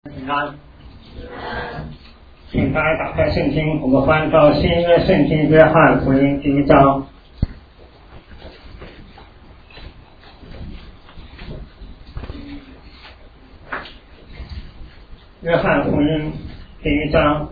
平安，请大家打开圣经，我们翻到新约圣经约翰福音第1章。约翰福音第1章。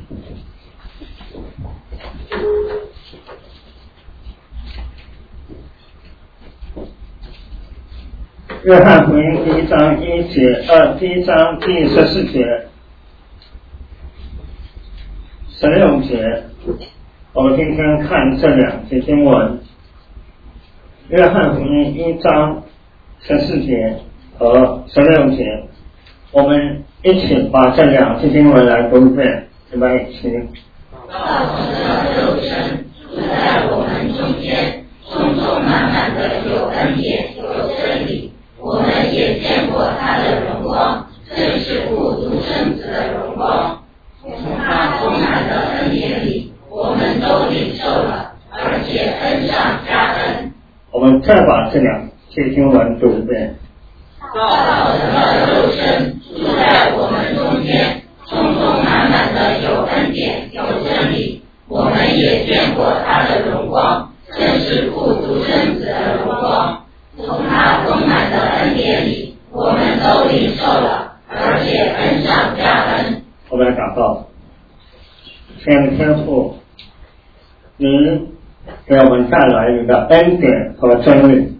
约翰福音第1章1节，第1章第14节、16节，我们今天看这2节经文。约翰福音1章14节和16节，我们一起把这2节经文来读一遍，预备起。 道成了肉身，住在我们中间，充充满满的有恩典，有真理。我们也见过他的荣光，正是父独生子的荣光。从他充满的恩典里，我们都领受了，而且恩上加恩。 我们再把这2节经文读一遍。 道成了肉身，住在我们中间，充充满满的有恩典，有真理。我们也见过他的荣光，正是父独生子的荣光。从他充满的恩典里，我们都领受了，而且恩上加恩。 我们来祷告。亲爱的天父，你给我们带来你的恩典和真理。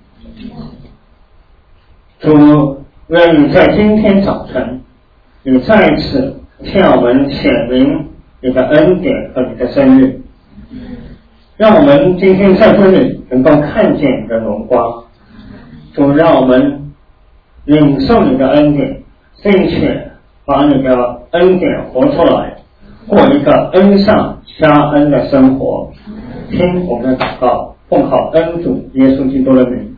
主，愿你在今天早晨，你再一次向我们显明你的恩典和你的真理，让我们今天在这里能够看见你的荣光。主，让我们领受你的恩典，并且把你的恩典活出来，过一个恩上加恩的生活。听我们的祷告，奉靠恩主耶稣基督的名。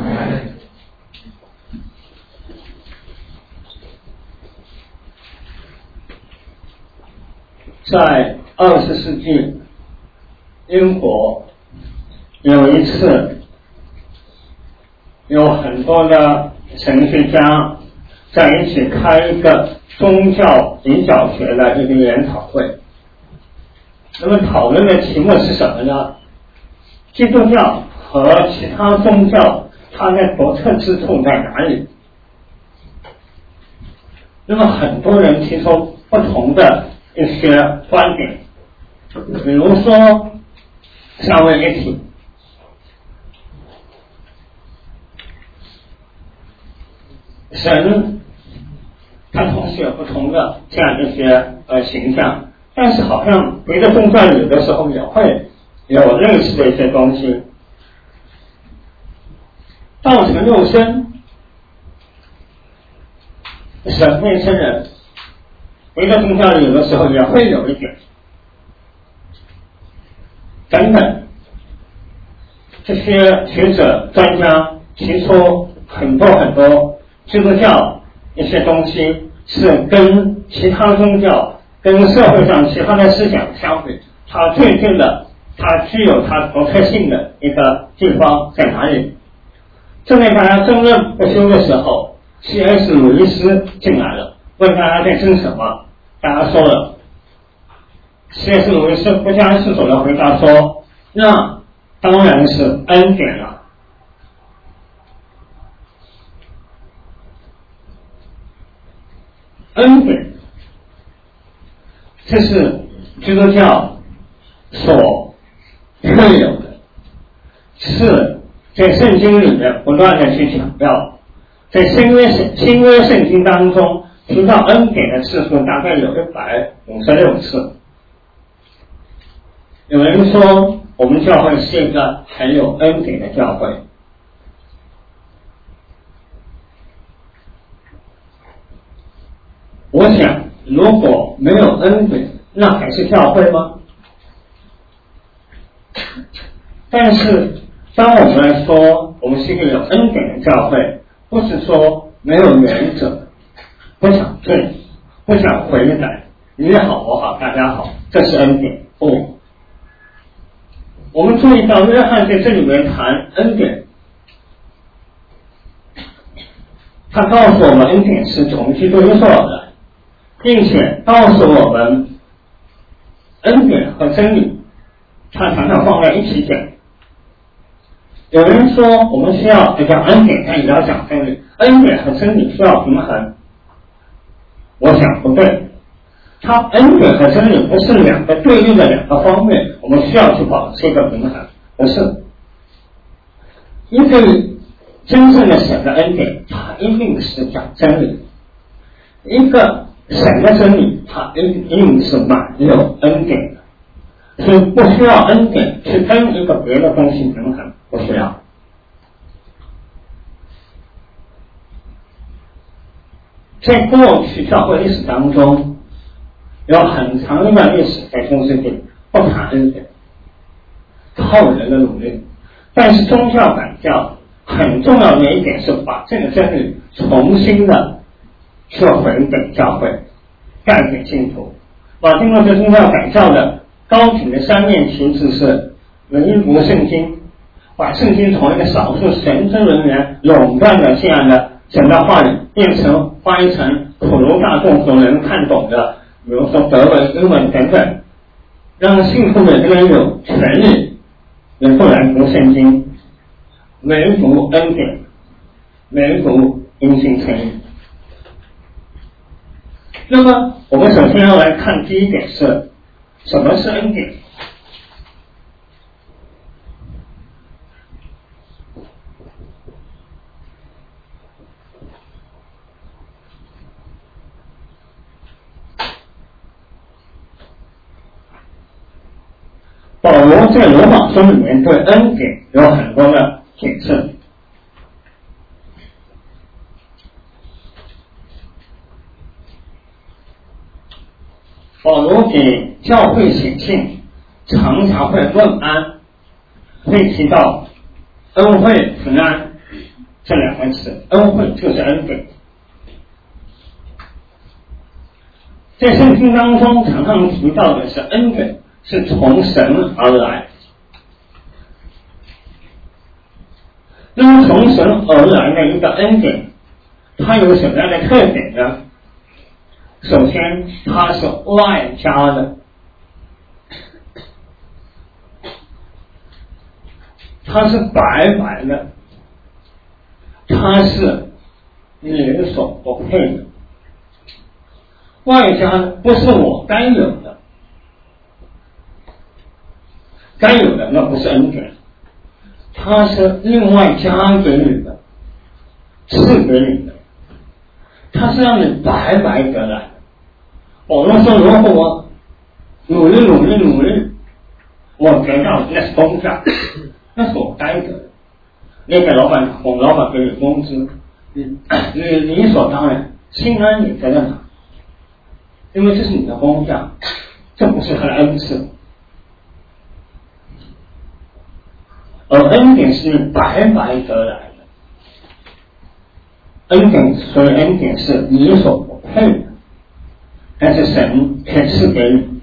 在20世纪，英国有一次，有很多的神学家在一起开一个宗教比较学的一个研讨会。那么讨论的题目是什么呢？基督教和其他宗教它的独特之处在哪里？那么很多人提出不同的一些观点，比如说下面一题，神他同时有不同的这样一些形象，但是好像别的宗教有的时候也会有类似的一些东西。道成肉身，神变成人，别的宗教有的时候也会有一点等等。这些学者专家提出很多基督教一些东西是跟其他宗教跟社会上其他的思想相比，它最近的它具有它独特性的一个地方在哪里？正在大家争论不休的时候， C.S. 鲁伊斯进来了，问大家在争什么？大家说了， C.S. 鲁伊斯不加思索的回答说，那当然是恩典了。恩典，这是基督教所具有的，是在圣经里面不断的去强调。在新约圣经当中提到恩典的次数大概有156次。有人说我们教会是一个很有恩典的教会，我想如果没有恩典，那还是教会吗？但是当我们来说我们是一个有恩典的教会，不是说没有原则，不想罪，不想回来，你好我好大家好，这是恩典。不，我们注意到约翰在这里面谈恩典，他告诉我们恩典是从基督耶稣而来， 并且告诉我们恩典和真理，他常常放在一起讲。有人说我们需要讲恩典，但也要讲真理，恩典和真理需要平衡。我想不对，它恩典和真理不是两个对立的两个方面，我们需要去保持一个平衡，不是。一个真正的神的恩典，它一定是讲真理；一个神的真理，它一定是满有恩典的。所以不需要恩典去跟一个别的东西平衡，不需要。在过去教会历史当中，有很长一段历史在中世纪不谈恩典，靠人的努力。但是宗教改教很重要的一点是把这个真理重新的去回给教会，带给信徒。把经过这宗教改教的高举的三面旗帜是唯独圣经，把圣经从一个少数神职人员垄断的这样的神的话语，变成翻译成普罗大众所能看懂的，比如说德文、英文等等，让信徒每个人有权利能够来读圣经，唯独恩典，唯独因信称义。那么我们首先要来看第一点是什么是恩典。保罗在罗马书里面对恩典有很多的解释。保罗给教会写信，常常会问安，会提到恩惠平安这两个词，恩惠就是恩典。在圣经当中常常提到的是恩典是从神而来。那么从神而来的一个恩典，它有什么样的特点呢？首先它是外加的，它是白白的，它是你所不配的。外加的不是我该有的，该有的那不是恩典，它是另外加给你的，赐给你的，它是让你白白得来的。保罗说，如果我努力，我得到那是工价，那是我该得的。你给老板打工，老板给你工资，你理所当然，心安理得的拿，因为这是你的工价，这不是他的恩赐。而恩典是你白白得来的，恩典所以恩典是你所不配的，但是神却赐给你。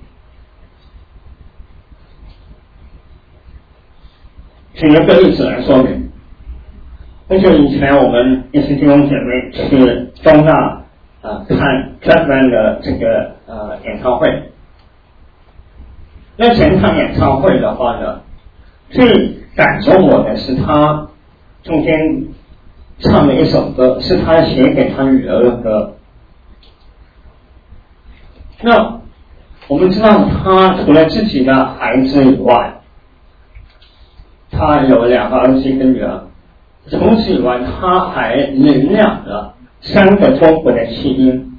举一个例子来说明，不久以前我们一些弟兄姐妹去中大看 Chapman 的这个演唱会。那整场演唱会的话呢，最感动我的是他中间唱的一首歌，是他写给他女儿的歌。那我们知道他除了自己的孩子以外，他有2个儿子一个女儿，除此以外他还领养了3个中国的弃婴。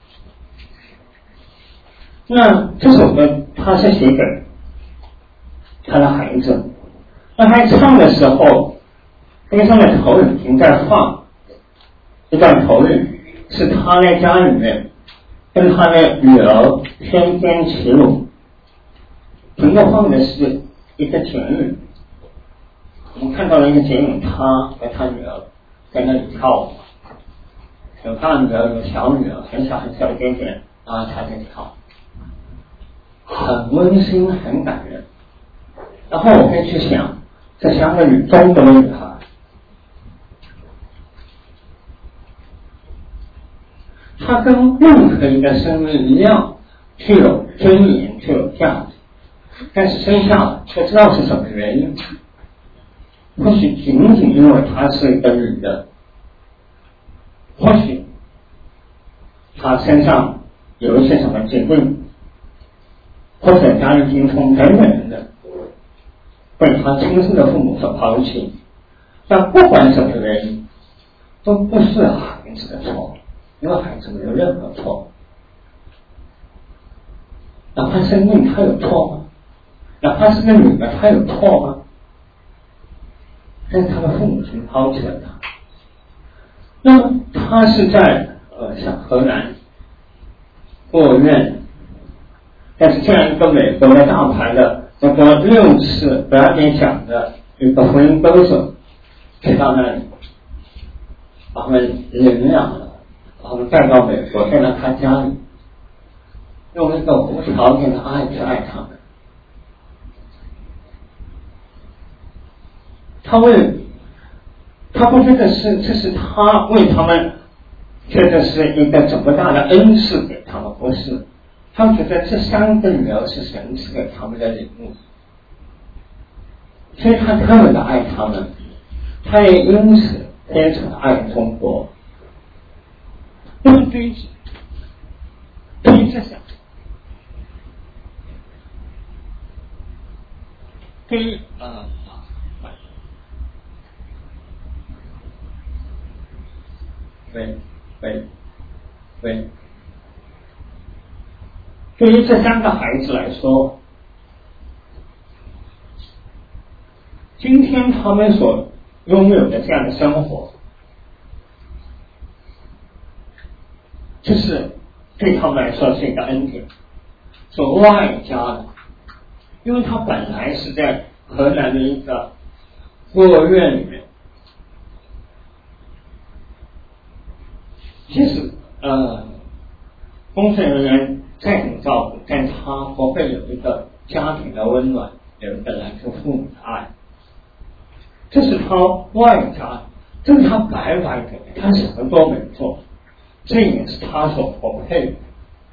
那这首歌他是写给他的孩子，那他唱的时候，那上的投影屏在放一段投影，是他在家里面跟他的女儿翩翩起舞，屏幕放的是一个剪影，我们看到了一个剪影，他和他女儿在那里跳舞，有大女儿有小女儿，很小一点点，然后他在跳，很温馨很感人。然后我可以去想，这3个中国的女孩，她他跟任何一个生命一样，具有尊严，具有价值，但是生下来不知道是什么原因，或许仅仅因为她是一个女的，或许她身上有一些什么疾病，或者家里贫穷等等的，被她亲生的父母所抛弃。但不管什么原因，都不是孩子的错，因为孩子没有任何错。哪怕生命他有错吗？哪怕是个女的他有错吗？但是他的父母亲抛弃了他。那么他是在像荷兰孤儿院，但是这样一个美国的大牌的那个6次得奖奖的一个福音歌手去到那里，把他们领养了，把他们带到美国，带到他家里，用一个无条件的爱去爱他们。他不觉得这是他为他们觉得是一个怎么大的恩赐给他们，不是，他们觉得这3个女儿是神赐给他们的礼物，所以他特别的爱他们，他也因此非常的爱中国。那么对于这些，对于对于这3个孩子来说，今天他们所拥有的这样的生活，就是对他们来说是一个恩典，所外加的，因为他本来是在荷兰的一个孤儿院里面，即使工作人员再怎么照顾，但他不会有一个家庭的温暖，有一个来自父母的爱，这是他外加，这是他白白给的，他什么都没做，这也是他所不配的。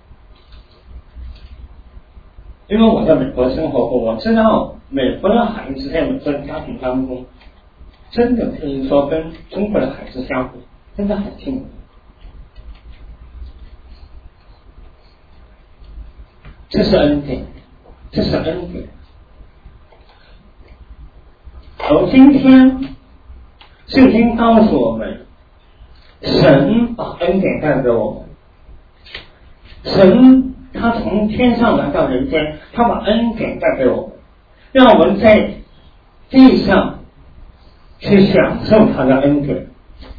因为我在美国生活过，我知道美国的孩子在美国的家庭当中，真的可以说跟中国的孩子相比，真的很幸福。这是恩典，这是恩典。而今天圣经告诉我们，神把恩典带给我们，神他从天上来到人间，他把恩典带给我们，让我们在地上去享受他的恩典。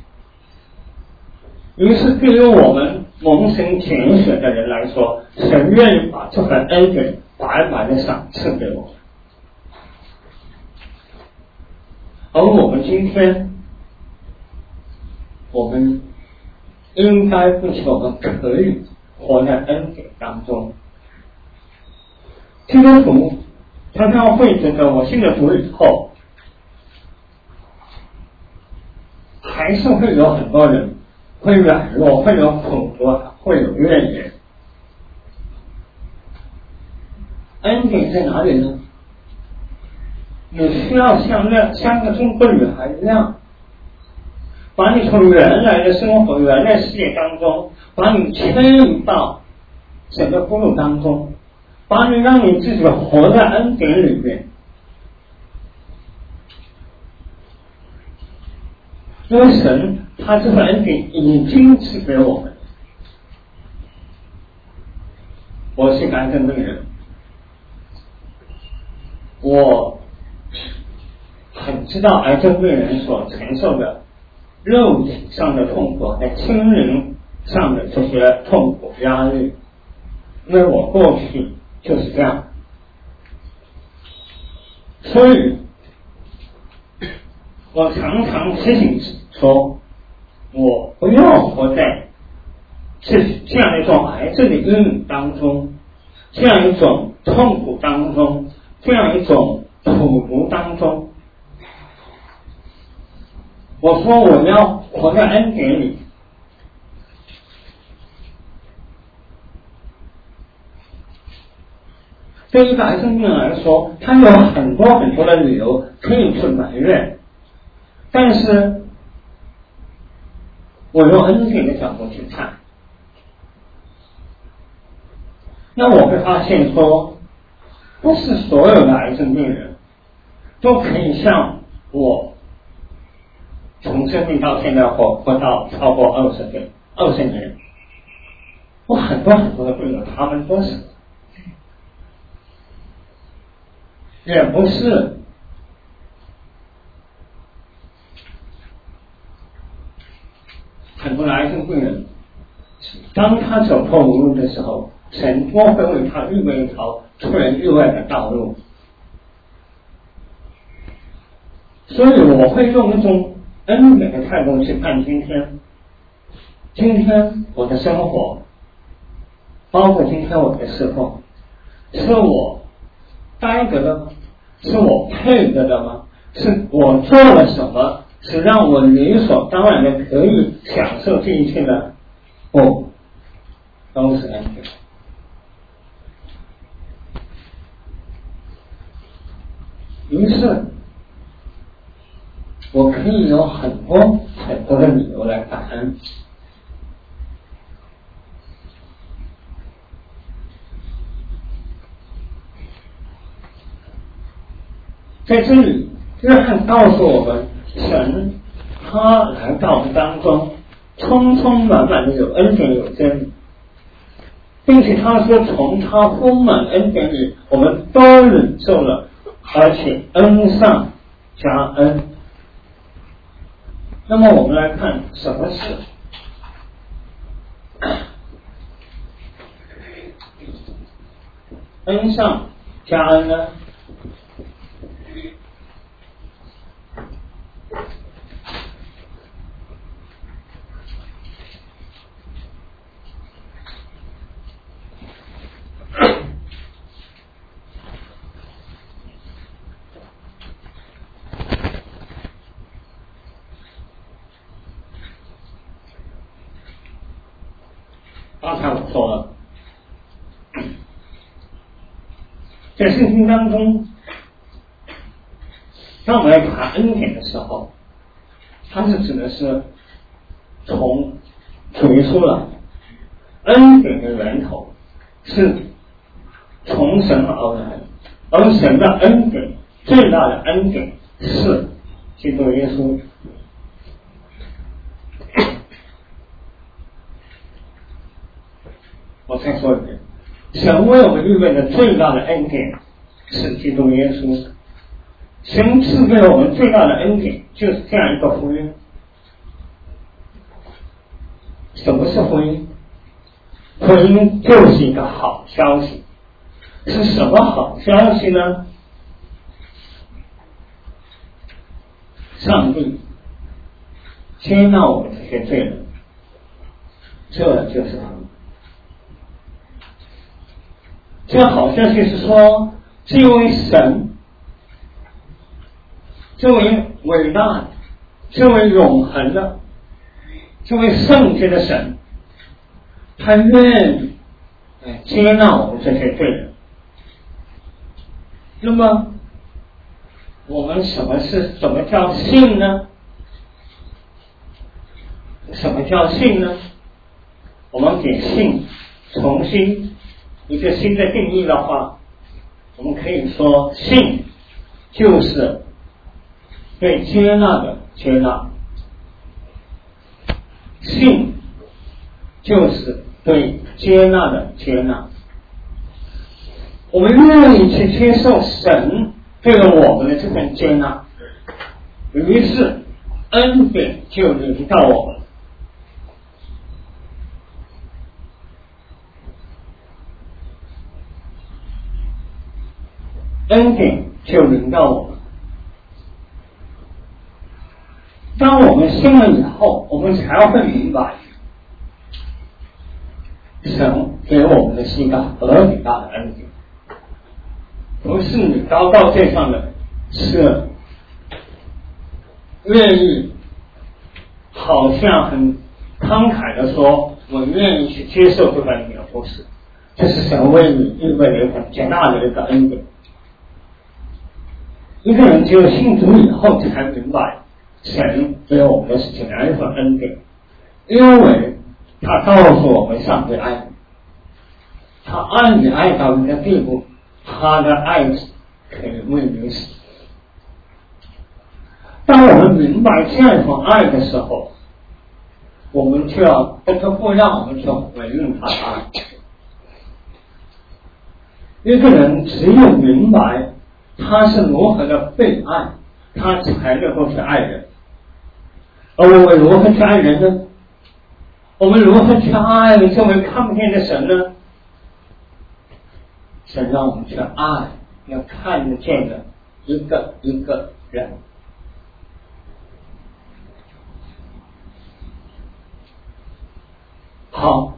于是对于我们蒙神拣选的人来说，神愿意把这份恩典白白的赏赐给我们。而我们今天，我们应该并且我们可以活在恩典当中。基督徒常常会觉得，我信了主以后，还是会有很多人会软弱，会有苦毒，会有怨言。恩典在哪里呢？你需要像那3个中国女孩一样，把你从原来的生活、原来世界当中，把你牵引到整个步路当中，把你让你自己活在恩典里面。因为神他这份恩典已经赐给我们。我是个癌症病人，我很知道癌症病人所承受的肉体上的痛苦和心灵上的这些痛苦压力，因为我过去就是这样，所以我常常提醒说，我不要活在这样一种癌症的阴影当中，这样一种痛苦当中，这样一种苦毒当中。我说我要活在恩典里， 对于癌症病人来说，他有很多很多的理由可以去埋怨，但是我用恩典的角度去看，那我会发现说，不是所有的癌症病人都可以像我从生命到现在活到超过20年，我很多很多的病人他们都死了，也不是很多的癌症病人当他走投无路的时候，神多会为他预备一条出人意外的道路。所以我会用一种恩典的态度去看今天我的生活，包括今天我的侍奉，是我该得的吗？是我配得的吗？是我做了什么是让我理所当然的可以享受这一切的？不，都是恩典。于是我可以有很多很多的理由来感恩。在这里，约翰告诉我们，神他来到我们当中，充充满满的有恩典有真理，并且他说从他丰满恩典里，我们都领受了，而且恩上加恩。那么我们来看什么是恩上加恩呢？刚才我说了，在圣经当中，当我们来谈恩典的时候，它是指的是从主耶稣来，恩典的源头是从神而来，而神的恩典最大的恩典是基督耶稣。我再说一遍，神为我们预备的最大的恩典是基督耶稣。神赐给我们最大的恩典就是这样一个福音。什么是福音？福音就是一个好消息。是什么好消息呢？上帝接纳我们这些罪人，这就是福音。这好消息是说，这位神，这位伟大，这位永恒的，这位圣洁的神，他愿意接纳我们这些罪人。那么我们什么叫信呢？什么叫信呢？我们给信重新一个新的定义的话，我们可以说信就是被接纳的接纳，信就是对接纳的接纳。我们愿意去接受神对我们的这份接纳，于是恩典就临到我们。恩典就临到我们。当我们信了以后，我们才会明白，神给我们的是一个何等大的恩典，不是你高高在上的，是愿意好像很慷慨的说，我愿意去接受这份恩典，不是， 这是神为你预备了一份极大的一个恩典。一个人只有信主以后才明白神给我们的是怎样一份恩典，因为他告诉我们上帝爱你，他爱你爱到一个地步，他的爱可以为你死。当我们明白这样一份爱的时候，我们就要不得不让我们去回应他的爱。一个人只有明白他是如何的被爱，他才能够去爱人。而我们如何去爱人呢？我们如何去爱这位看不见的神呢？神让我们去爱要看得见的一个一个人。好，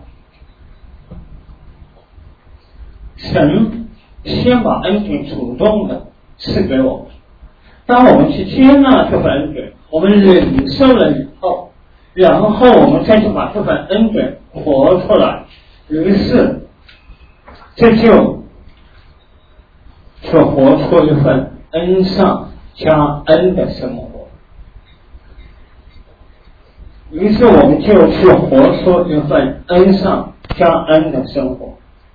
神先把恩典主动的赐给我们，当我们去接纳这份恩典，我们领受了以后，然后我们再去把这份恩典活出来，于是这就活出一份恩上加恩的生活。于是我们就去活出一份恩上加恩的生活。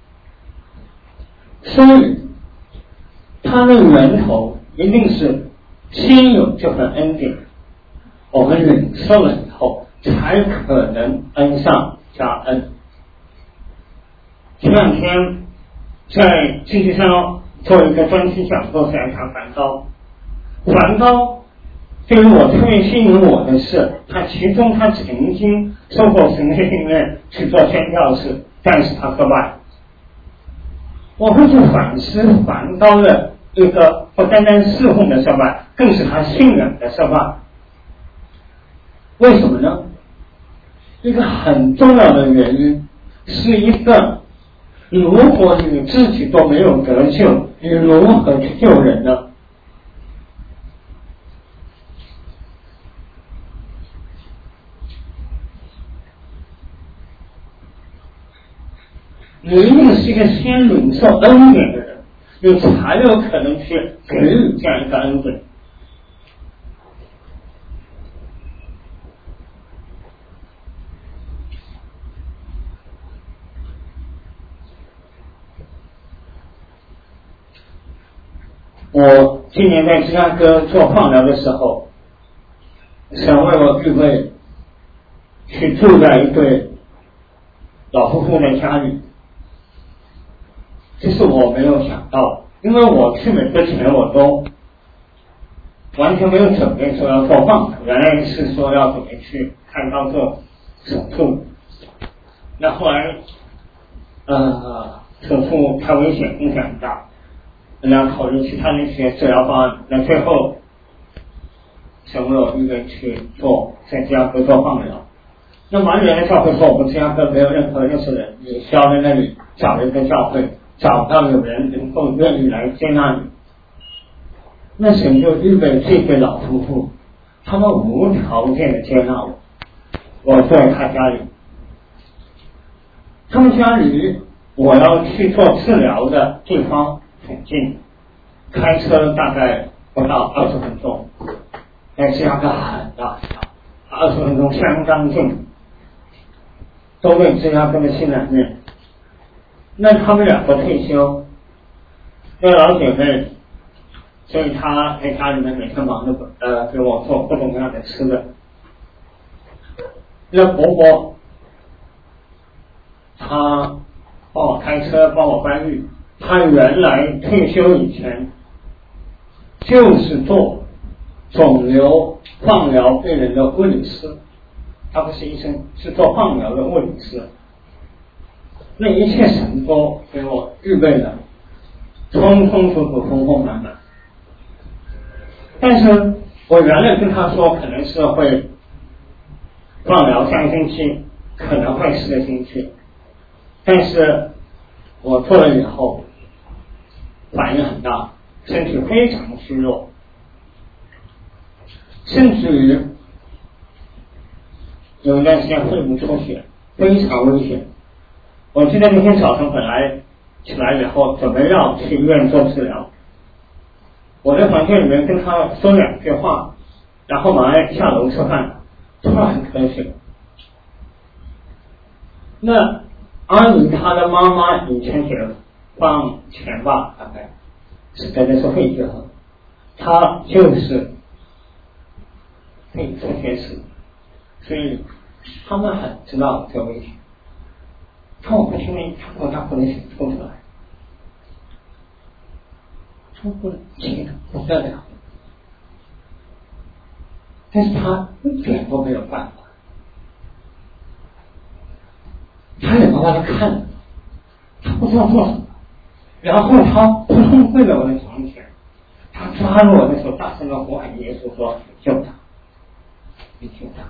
所以它的源头一定是先有这份恩典，我们领受了以后才可能恩上加恩。前两天在经济上做一个专题讲座，来谈梵高。梵高对于我特别吸引我的是，他曾经受过神学训练去做宣教士，但是他失败。我会去反思梵高的一个不单单侍奉的失败，更是他信仰的失败。为什么呢？一个很重要的原因是一个，如果你自己都没有得救，你如何去救人呢？你一定是一个先领受恩典的人，你才有可能去给予这样一个恩典。我今年在芝加哥做放疗的时候，神为我预备去住在一对老夫妇的家里。这是我没有想到，因为我去美之前我都完全没有准备说要做放疗，原来是说要准备去开刀做手术。那后来手术太危险，风险很大，然后考虑其他的一些治疗方案，那最后神为我预备去做在芝加哥做放疗。那完全的教会说我们芝加哥没有任何认识人，你需要在那里找一个教会，找到有人能够愿意来接纳你。那神就预备这对老夫妇，他们无条件的接纳我，我在他家里。他们家里我要去做治疗的地方很近，开车大概不到20分钟，在芝加哥很大，20分钟相当近，都为芝加哥的新南面。那他们两个退休，那老姐妹，所以她在家里面每天忙着给我做各种各样的吃的。那伯伯，他帮我开车，帮我搬运。他原来退休以前就是做肿瘤放疗病人的物理师，他不是医生，是做放疗的物理师。那一切神都给我预备了，充充足足，丰丰满满。但是我原来跟他说，可能是会放疗3个星期，可能会4个星期，但是我做了以后，反应很大，身体非常虚弱，甚至于有一段时间肺部出血，非常危险。 我记得那天早上本来起来以后准备要去医院做治疗，我在房间里面跟他说2句话，然后马上下楼吃饭，突然瞌睡。那阿姨她的妈妈以前解放前吧，大概是在那是肺结核，她就是肺出血死，所以他们很知道这个危险。看我不听命，他跟我大哭的血冲出来，冲出来气的不得了，但是他一点都没有办法，他也把我看着，他不知道做什么，然后他扑通跪在我的床前，他抓住我的手，大声的呼喊耶稣说：“救他，你救他！”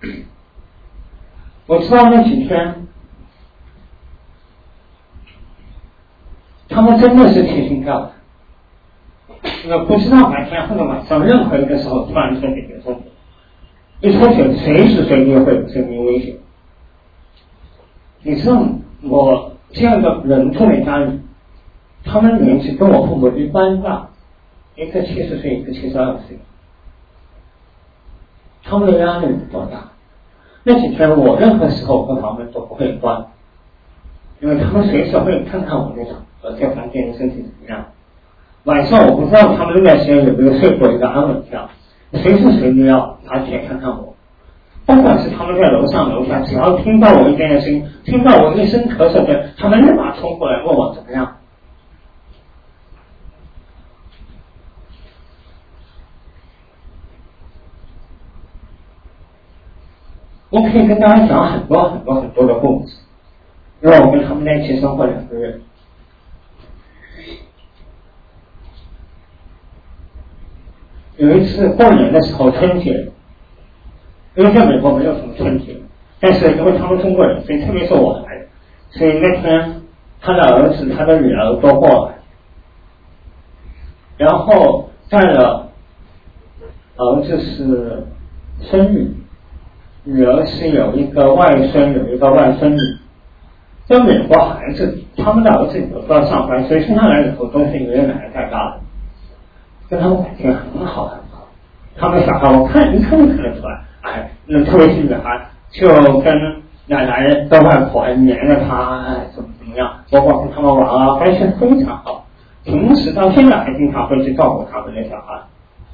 我知道那几天，他们真的是提心吊胆，不知道白天或者晚上任何一个时候突然出血就出血，一出血随时随地会有生命危险。你知道我这样的人住在家里，他们年纪跟我父母一般大，一个70岁，一个72岁，他们的压力有多大？那几天我任何时候和房门都不会关，因为他们随时会看看我那种在房间的身体怎么样。晚上我不知道他们那段时间有没有睡过一个安稳觉，随时随地要爬起来看看我。不管是他们在楼上楼下，只要听到我一点点声音，听到我一声咳嗽声，他们立马冲过来问我怎么样。我可以跟大家讲很多的故事，因为我跟他们在一起生活2个月。有一次过年的时候，春节，因为在美国没有什么春节，但是因为他们中国人，所以特别是我来，所以那天他的儿子、他的女儿都过来，然后带了儿子是孙女，女儿是有一个外孙，有一个外孙女。在美国孩子，他们的儿子有时候要上班，所以生下来以后都是爷爷奶奶带大的，跟他们感情很好。他们小孩我一看就看得出来，哎，特别是女孩，就跟奶奶的外婆黏着她，哎，怎么样，包括跟他们玩啊，关系非常好。平时到现在还经常会去照顾他们的小孩。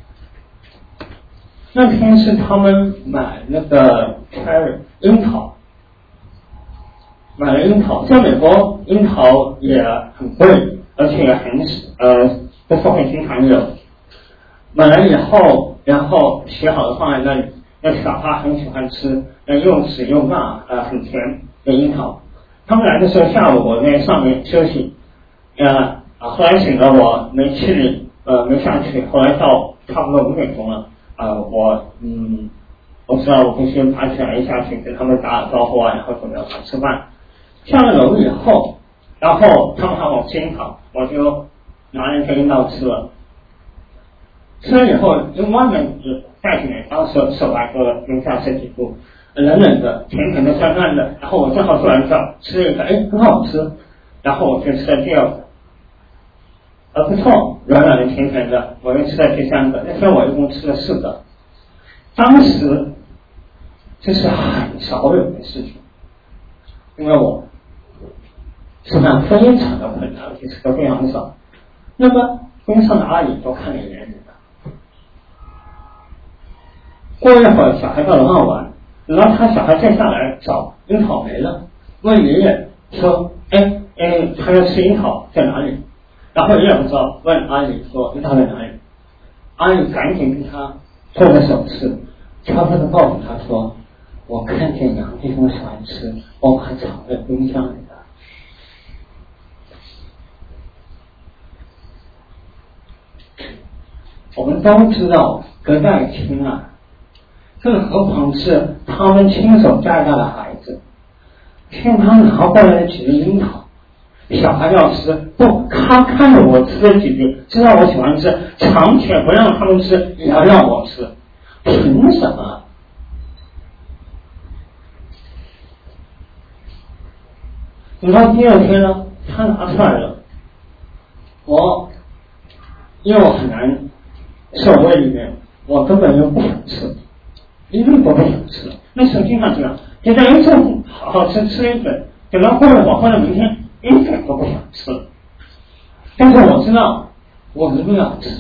那天是他们买那个 cherry 樱桃，买了樱桃，在美国樱桃也很贵，而且也不是很经常有。买来以后，然后洗好了放在那里，那小孩很喜欢吃，又紫又辣，很甜的樱桃。他们来的时候，下午我在上面休息，后来醒了我没气力，没下去，后来到差不多5点钟了，我知道我必须爬起来下去跟他们打招呼啊，然后准备吃饭。下了楼以后，然后他们喊我吃樱桃，我就拿了一个樱桃吃了。吃了以后，用外面带进来，当时手还喝了，零下10几度，冷冷的，甜甜的，酸酸的。然后我正好做完饭，吃了一个，很好吃。然后我就吃了第2个，不错，软软的，甜甜的。我又吃了第3个，那天我一共吃了4个。当时这是很少有的事情，因为我吃饭非常的困难，而且吃的非常少。那么边上的阿姨都看了一眼。过一会儿，小孩到楼上玩，然后他小孩再下来找樱桃没了，问爷爷说：“他要吃樱桃在哪里？”然后爷爷不知道，问阿姨说：“樱桃在哪里？”阿姨赶紧跟他做个手势，悄悄地告诉他说：“我看见杨弟兄喜欢吃，我把它藏在冰箱里的。”我们都知道隔代亲啊。更何况是他们亲手带大的孩子，骗他拿过来的几粒樱桃，小孩要吃，不，他看着我吃了几粒，知道我喜欢吃，藏起来不让他们吃，也要让我吃，凭什么？ 等到第二天呢，他拿出来了，因为我很难受胃里面，我根本就不想吃，一顿都不想吃了。那时候经常这样，觉得一顿好好吃一顿，等到过了我明天一点都不想吃了。但是我知道我一定要吃，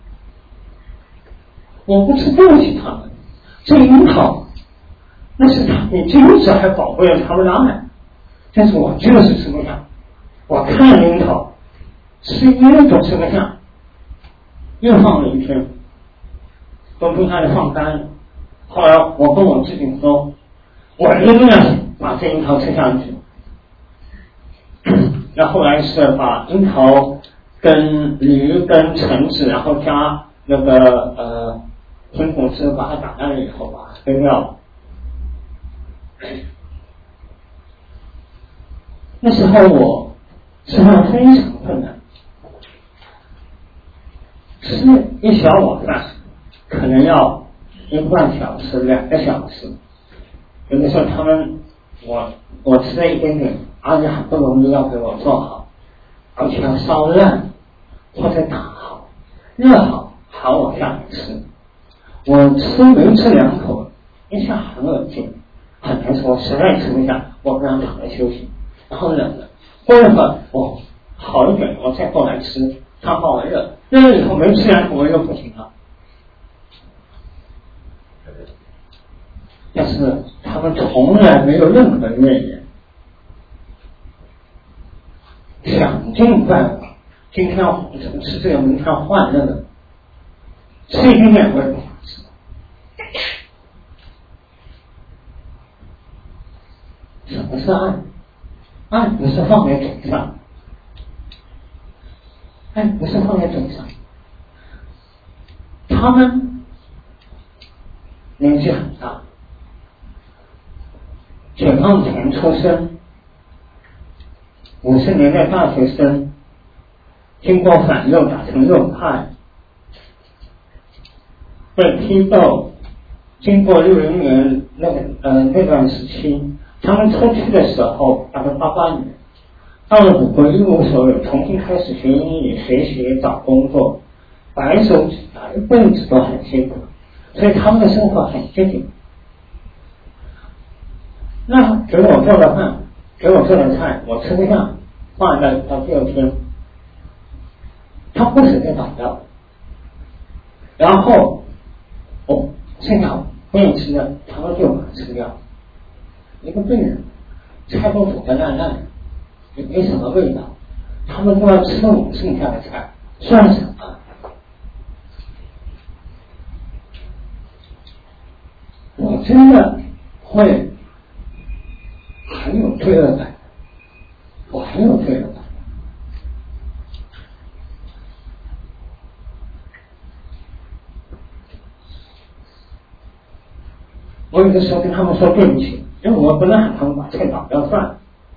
我不吃对不起他们。这樱桃那是他比金子还宝贵的他们的爱，但是我就是吃不下。我看樱桃吃一个都吃不下，又放了一天，都不开始放干了。后来我跟我自己说，我一定要把这樱桃吃下去。那后来是把樱桃跟梨跟橙子，然后加那个苹果汁，把它打烂了以后把它扔掉了。那时候我吃饭非常困难，吃一小碗饭可能要1个半小时2个小时。有的时候他们我吃了一点点，而且很不容易要给我做好，而且要烧烂或者打好热好我下来吃。我没吃2口，一下很恶心很难受，我实在吃不下，我不让躺着休息，然后冷了，过一会儿我好一点，我再过来吃，他把我热了以后没吃2口我又不行了。但是他们从来没有任何怨言，想尽办法，今天吃这个，明天换那个，吃一点点我也不想吃。什么是爱？爱不是放在嘴上，爱不是放在嘴上。他们年纪很大，解放前出生，50年代大学生，经过反右打成右派，被批斗，经过60年那段时期，他们出去的时候大概88年，到了祖国一无所有，重新开始学英语、学习、找工作，白手起家，一辈子都很辛苦，所以他们的生活很接近。那给我做的饭，给我做的菜，我吃不下，放在到第二天，他不时在打药，然后剩下不愿意吃的，他们就把它吃掉。一个病人，菜都煮得烂烂的，也没什么味道，他们都要吃我剩下的菜，算什么？我真的会很有罪恶感，我很有罪恶感。我有的时候跟他们说对不起，因为我不能喊他们把菜倒掉算了。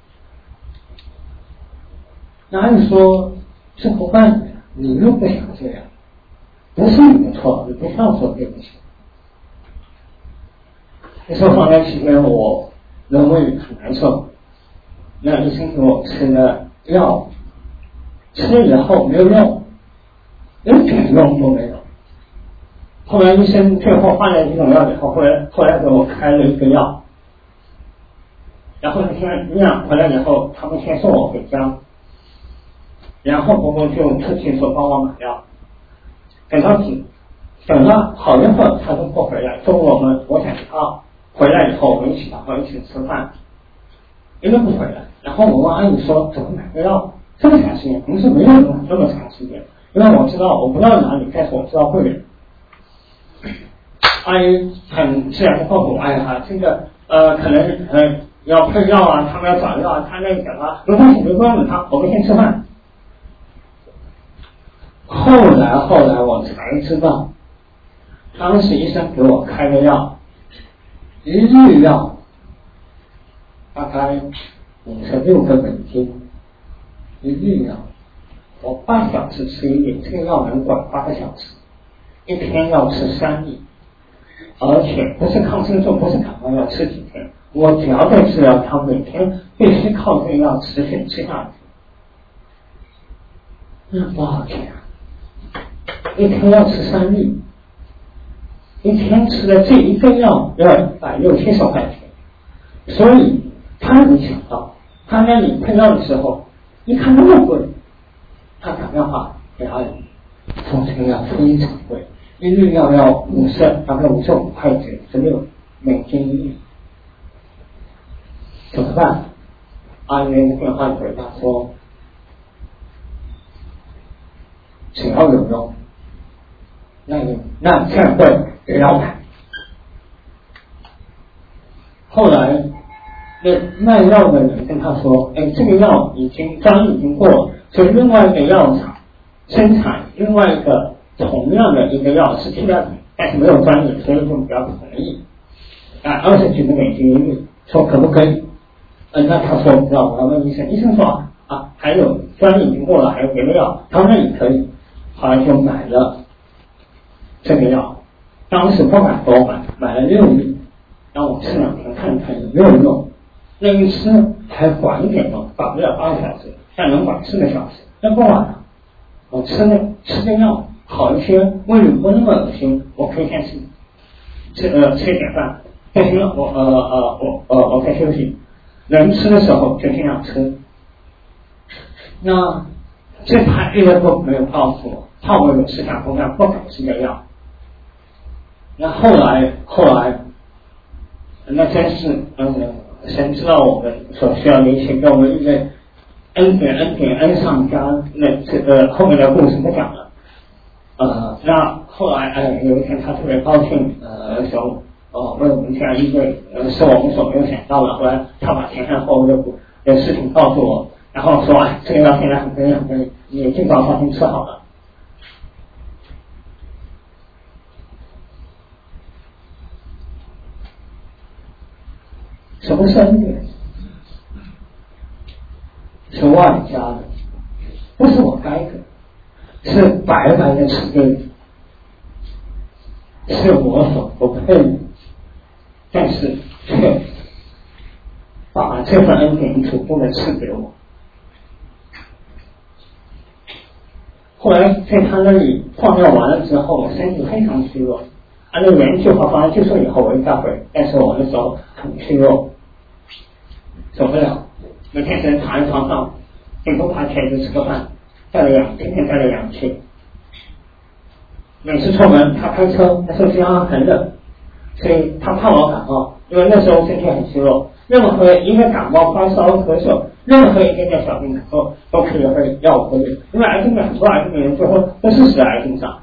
那按说是伙伴，你又不想这样，不是你的错，你不需要说对不起。那时候放在期间，我人胃很难受，那医生给我吃了药，吃了以后没有用，一点用都没有。后来医生最后换了几种药以后，后来给我开了一个药，然后那天营养回来以后，他们先送我回家，然后婆婆就出去说帮我买药，等了好一会儿他都不回来。中午我想他回来以后我们一起打包一起吃饭，一个不回来。然后我问阿姨说怎么买个药这么长时间，不是没有用这么长时间，因为我不知道哪里，但是我知道会员。阿姨很自然的告诉我，哎呀，这个可能要配药啊，他们要找药啊，他那个啊，没关系，没关系，我们先吃饭。后来我才知道，当时医生给我开的药，一粒药大概56个美金，一粒药，我8小时吃一粒，这个药能管8个小时，一天要吃3粒。而且不是抗生素，不是感冒药，吃几天， 我只要在治疗，他每天必须靠这个药持续吃下去，那多少钱啊？一天要吃3粒，一天吃的这一个药要160-170块钱，所以他没想到，他在领配药的时候，一看那么贵，他打电话给阿姨，说这个药非常贵，一粒药要大概55块钱，96美金一粒，怎么办？阿姨的电话回答说，只要有用，那再贵也要买。后来那卖药的人跟他说，这个药已经过了，所以另外一个药厂生产另外一个同样的一个药是替代品，但是没有专利，所以就比较便宜，20几个美金一粒，说可不可以？那他说不知道，我要问医生，医生说还有专利已经过了，还有别的药，他说那也可以，后来就买了这个药，当时不买多买了6粒，让我吃2天看看有没有用。那一吃还管一点用，管不了8个小时，但能管4个小时，那不晚了。我吃这药好一些，胃里不那么恶心，我可以先吃一点饭，不行了我再休息。能吃的时候就尽量吃。那这他一直都没有告诉我，怕我有思想负担不敢吃这药。那后来那真是神知道我们所需要的一些给我们一个恩上加，那后面的故事不讲了。那后来有一天他特别高兴，说为我们这样一个是我们所没有想到的。后来他把前后后的事情告诉我，然后说这个药现在很便宜，你尽早放心吃好了。什么是恩典？是外加的，不是我该的，是白白的赐给你，是我所不配的，但是却把这份恩典主动的赐给我。后来在他那里放药完了之后，我身体非常虚弱，按照原计划放完结束以后我就再回，但是我那时候很虚弱，走不了，每天只能躺在床上，顶多爬起来就吃个饭，天天带着氧气。每次出门他开车，那时候天气很冷，所以他怕我感冒，因为那时候身体很虚弱，任何一个感冒发烧咳嗽，任何一点点小病都可以会要我回去，因为癌症的很多癌症的人最后都是死在癌症上，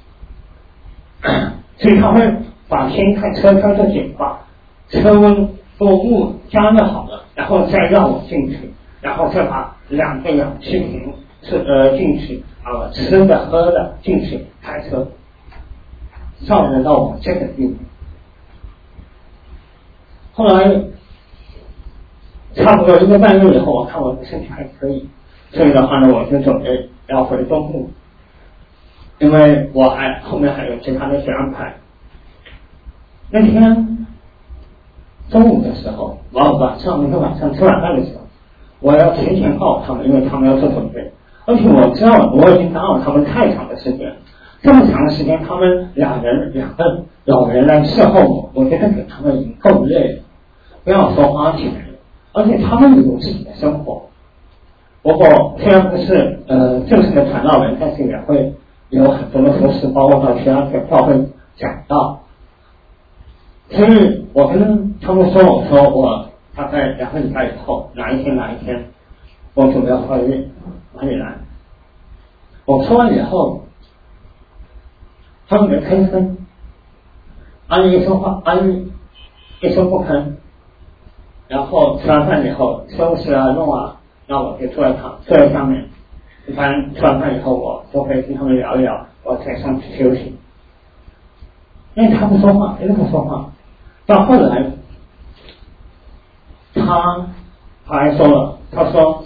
所以他会先开车开到紧，把车温雾加热好了，然后再让我进去，然后再把2个氧气瓶进去吃的喝的进去开车，造成到我这个地步。后来差不多1个半月以后，我看我的身体还可以，所以的话呢，我就准备要回东部，因为我后面还有其他的一些安排。那天中午的时候，那天晚上吃晚饭的时候，我要提前告诉他们，因为他们要做准备，而且我知道我已经打扰他们太长的时间，这么长的时间，他们2个老人来伺候我觉得给他们已经够累了，不要说花钱，而且他们有自己的生活。不过虽然不是正式的传道人，但是也会有很多的服饰，包括到其他的教会讲道。所以我跟他们说，我说我大概2个礼拜以后哪一天我准备要回来。我说完以后，他们没吭声，阿姨一说话，阿姨一声不吭。然后吃完饭以后收拾弄那我就坐在上面。一般吃完饭以后，我就会跟他们聊一聊，我才上去休息。因为他不说话，到后来他还说了，他说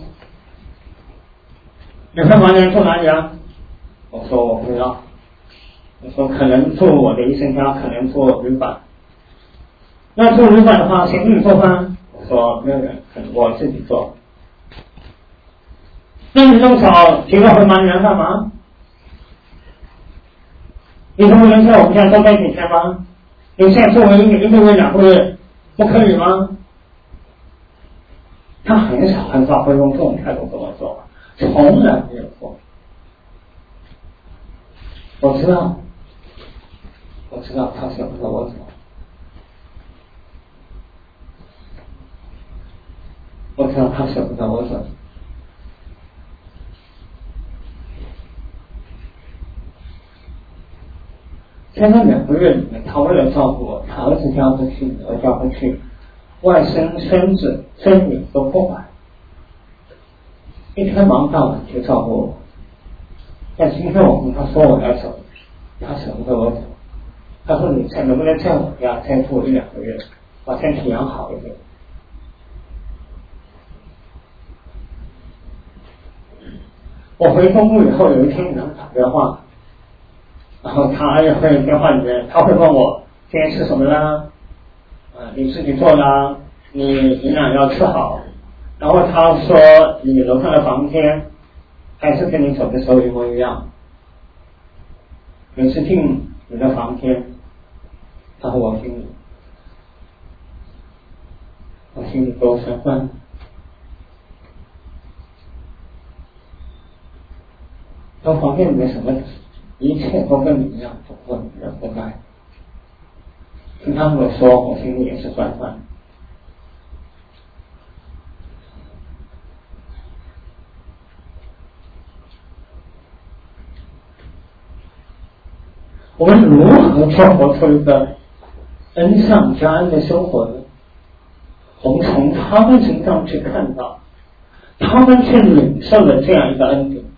你会晚点住哪里啊？我说我不知道，我说可能住我的医生家，可能住旅馆。 那做主管的话，谁给你做饭？我说没有人，我自己做。那你弄巧提个回忙你能干嘛？你怎么能在我们家多待几天吗？你现在作为1个月2个月不可以吗？他很少会用这种态度跟我做，从来没有过。我知道他舍不得我走，我知道他舍不得我走。在那2个月里面，他为了照顾我，他儿子家不去，女儿家不去，外甥、孙子、孙女都不管，一天忙到晚就照顾我。但今天我跟他说我要走，他舍不得我走。他说你能不能在我家再住1-2个月，把身体养好一点。我回东部以后，有一天给他打电话，然后他也会电话里面，他会问我今天吃什么啦，你自己做啦，你营养要吃好。然后他说你楼上的房间还是跟你走的时候一模一样。每次进你的房间，他和我心里都生闷。到房间里面什么一切都跟你一样，不过你人不在。听他们说，我心里也是酸酸。我们如何去活出一个恩上加恩的生活呢？我们从他们身上去看到，他们去领受了这样一个恩典，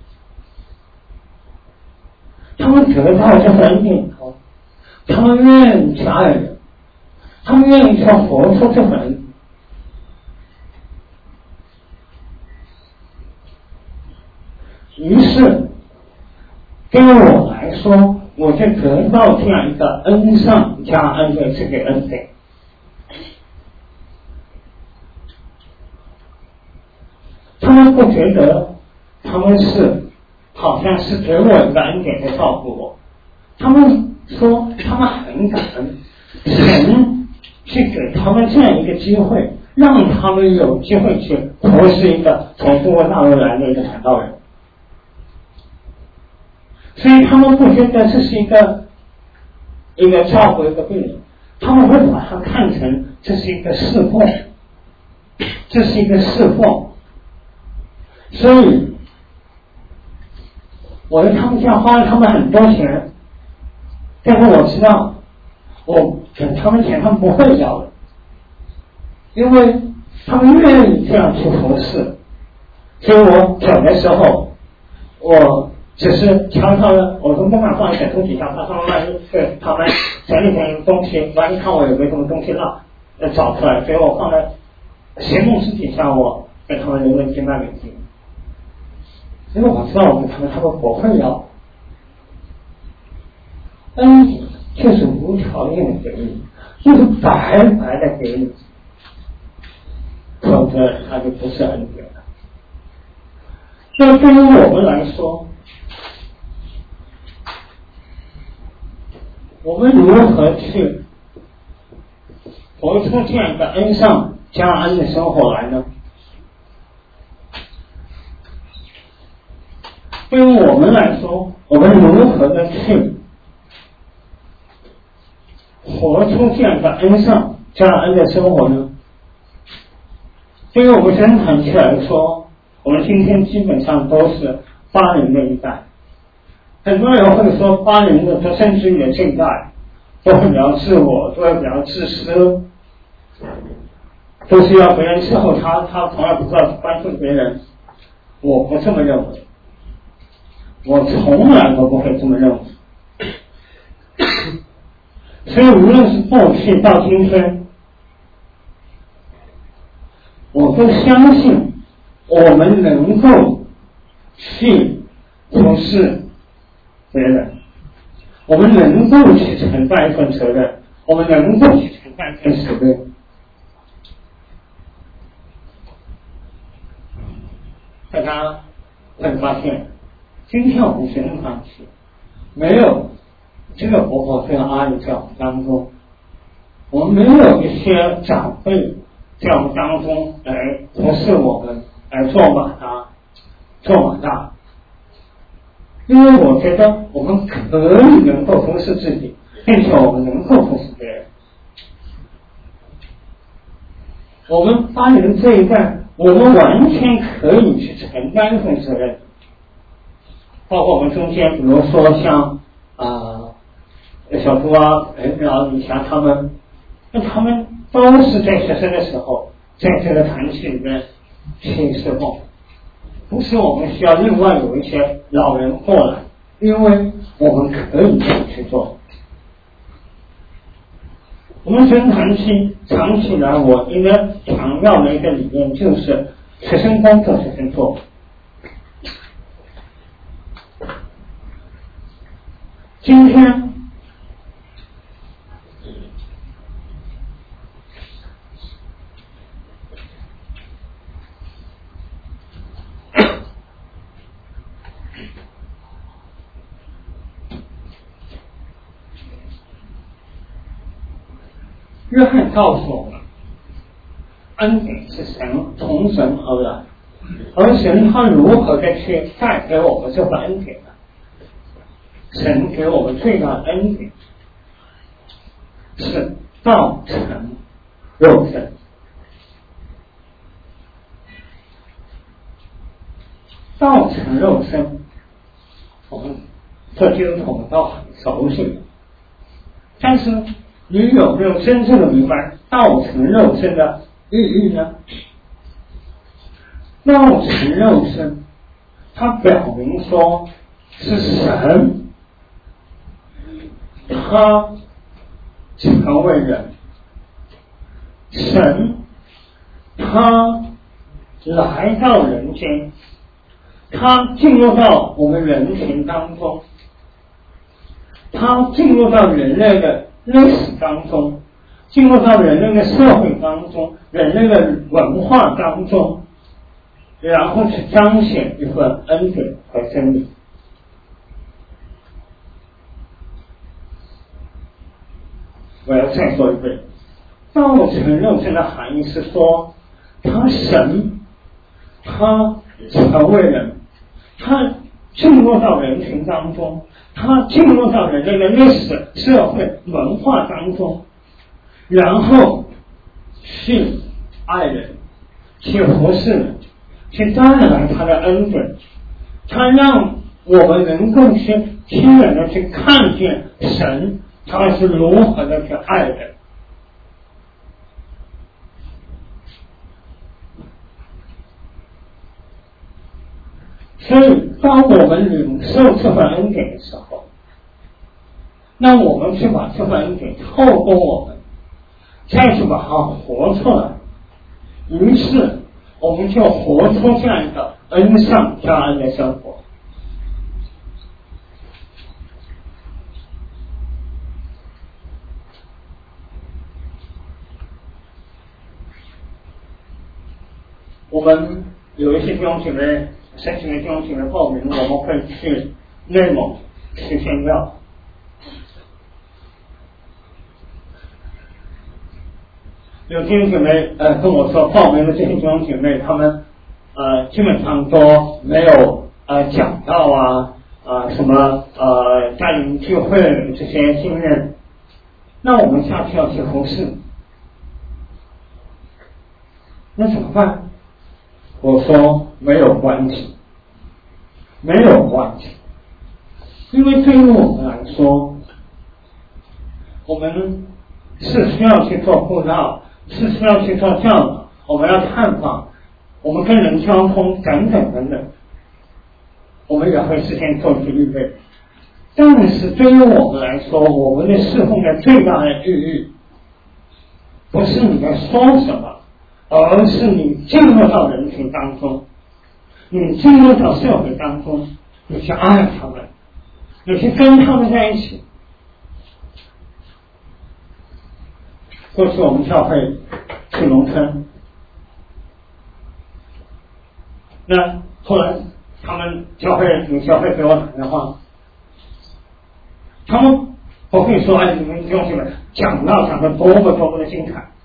他们得到这份恩典以后，他们愿意去爱人，他们愿意去活出这份恩典。于是对于我来说，我就得到这样一个恩上加恩的这个恩典。他们不觉得他们是好像是给我一个恩典在照顾我，他们说他们很感恩神去给他们这样一个机会，让他们有机会去服侍一个从中国大陆来的一个传道人。所以他们不觉得这是一个照顾一个病人，他们会把它看成这是一个侍奉，这是一个侍奉。所以我在他们家花了他们很多钱，但是我知道我给他们钱他们不会要的，因为他们愿意这样去服侍。所以我走的时候，我只是悄悄的，我都不敢放在枕头底下，怕他们万一对他们整理成东西，万一看我有没有什么东西落找出来，所以我放在席梦思底下，我给他们留了1万美金。因为我知道我给他们不会要，恩典就是无条件的给你，就是白白的给你，否则它就不是恩典了。那对于我们来说，我们如何去活出这样一个恩上加恩的生活来呢？对于我们来说，我们如何的去活出这样一个恩上加恩的生活呢？对于我们生产期来说，我们今天基本上都是80的一代。很多人会说80的甚至于这一代都会比较自我，都会比较自私，都是要别人伺候他从来不知道关注别人。我不这么认为，我从来都不会这么认为。所以无论是过去到今天，我都相信我们能够去服侍别人，我们能够去承担一份责任， 我们能够去承担这使命。大家会发现，今天我们学生团体没有这个婆婆这个阿姨在我们当中，我们没有一些长辈在我们当中来服侍我们，来做马大，因为我觉得我们可以能够服侍自己，并且我们能够服侍别人。我们8人这一代，我们完全可以去承担这份责任，包括我们中间，比如说像小朱啊、然后李霞他们，那他们都是在学生的时候，在这个团体里面去侍奉，不是我们需要另外有一些老人过来，因为我们可以这样去做。我们学生团体长期来，我应该强调的一个理念就是学生工作学生做。今天约翰告诉我们，恩典是从神而来，而神他如何的去带给我们这份恩典呢？神给我们最大的恩典是道成肉身。道成肉身，我们做基督徒都很熟悉，但是你有没有真正的明白道成肉身的意义呢？道成肉身，它表明说是神，他成为人，神他来到人间，他进入到我们人群当中，他进入到人类的历史当中，进入到人类的社会当中，人类的文化当中，然后去彰显一份恩典和真理。我要再说一遍，道成肉身的含义是说，他神，他成为人，他进入到人群当中，他进入到人类的历史、社会、文化当中，然后去爱人，去服侍人，去带来他的恩典，他让我们能够去亲眼的去看见神他是如何的去爱人。所以当我们领受这份恩典的时候，那我们去把这份恩典透过我们再去把它活出来，于是我们就活出这样一个恩上加恩的生活。我们有一些弟兄姐妹申请的弟兄姐妹报名，我们会去内蒙去宣教。有弟兄姐妹跟我说，报名的这些弟兄姐妹，他们基本上都没有讲道什么带领聚会这些经验，那我们下去要去服侍，那怎么办？我说没有关系，没有关系，因为对于我们来说，我们是需要去做布道，是需要去做教导，我们要探访，我们跟人交通等等等等，我们也会事先做出预备。但是对于我们来说，我们的侍奉的最大的意义，不是你在说什么，而是你进入到人群当中，你进入到社会当中，你去爱他们，你去跟他们在一起。 过去我们教会去农村，那后来他们教会给我打电话，他们不会说你们兄弟们讲的多么的精彩。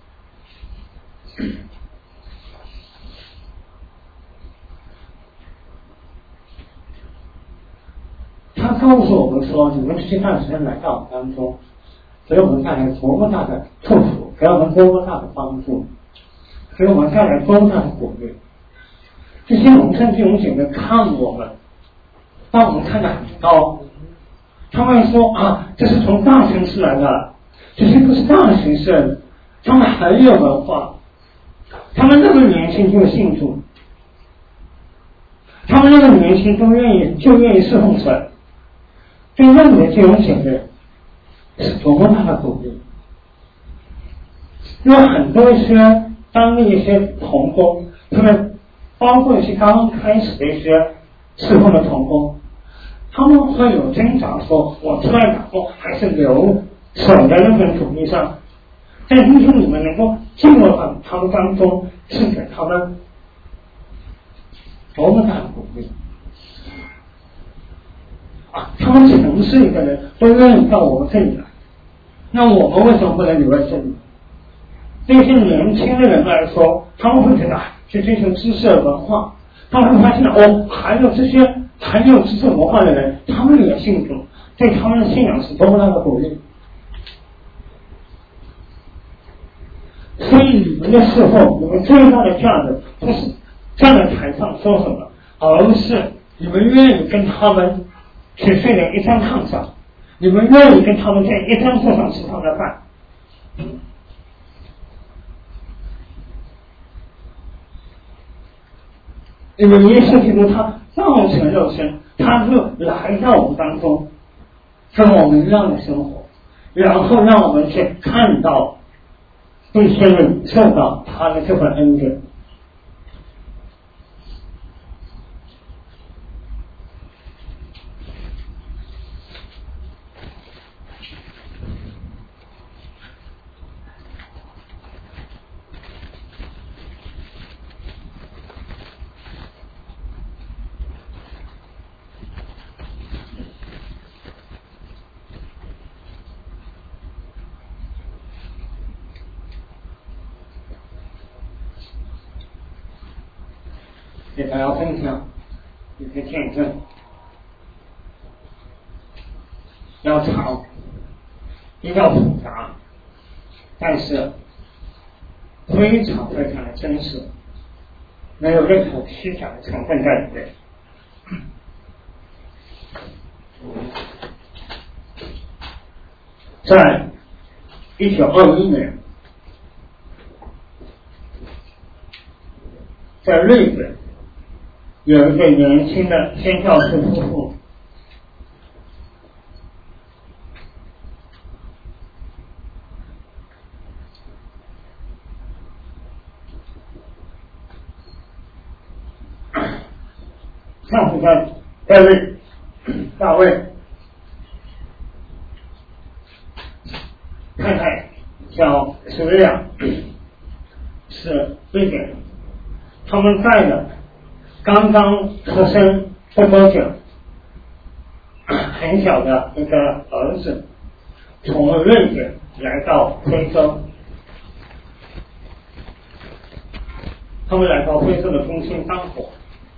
他告诉我们说，你们这段时间来到我们当中，给我们带来多么大的祝福，给我们多么大的帮助，给我们带来多么大的鼓励。这些农村弟兄姐妹看我们，把我们看得很高，他们说这是从大城市来的，这些都是大学生，他们很有文化，他们那么年轻就信主，他们那么年轻都愿意侍奉神，对那里的弟兄姐妹是多么大的鼓励。有很多一些当地一些同工，他们包括一些刚刚开始的一些侍奉的同工，他们会有挣扎，说我出来打工还是留守在那份土地上，但弟兄你们能够进入到他们当中，是给他们多么大的鼓励他们城市里的人都愿意到我们这里来，那我们为什么不能留在这里？对一些年轻的人来说，他们会觉得去追求知识文化，他们会发现还有这些很有知识文化的人，他们也信主，对他们的信仰是多么大的鼓励。所以你们的侍奉，你们最大的价值不是站在台上说什么，而是你们愿意跟他们去睡在一张炕上，你们愿意跟他们在一张桌上吃他们的饭。因为耶稣基督他道成肉身，他就来到我们当中，跟我们一样的生活，然后让我们去看到对生命受到他的这份恩典。给大家分享一个见证，要长，比较复杂，但是非常非常的真实，没有任何虚假的成分在里面。在1921年，在瑞典有一对年轻的宣教士夫妇，丈夫叫大卫，太太叫苏维亚，是瑞典人。他们带了刚刚出生不多久很小的一个儿子，从瑞典来到非洲。他们来到非洲的中心当火，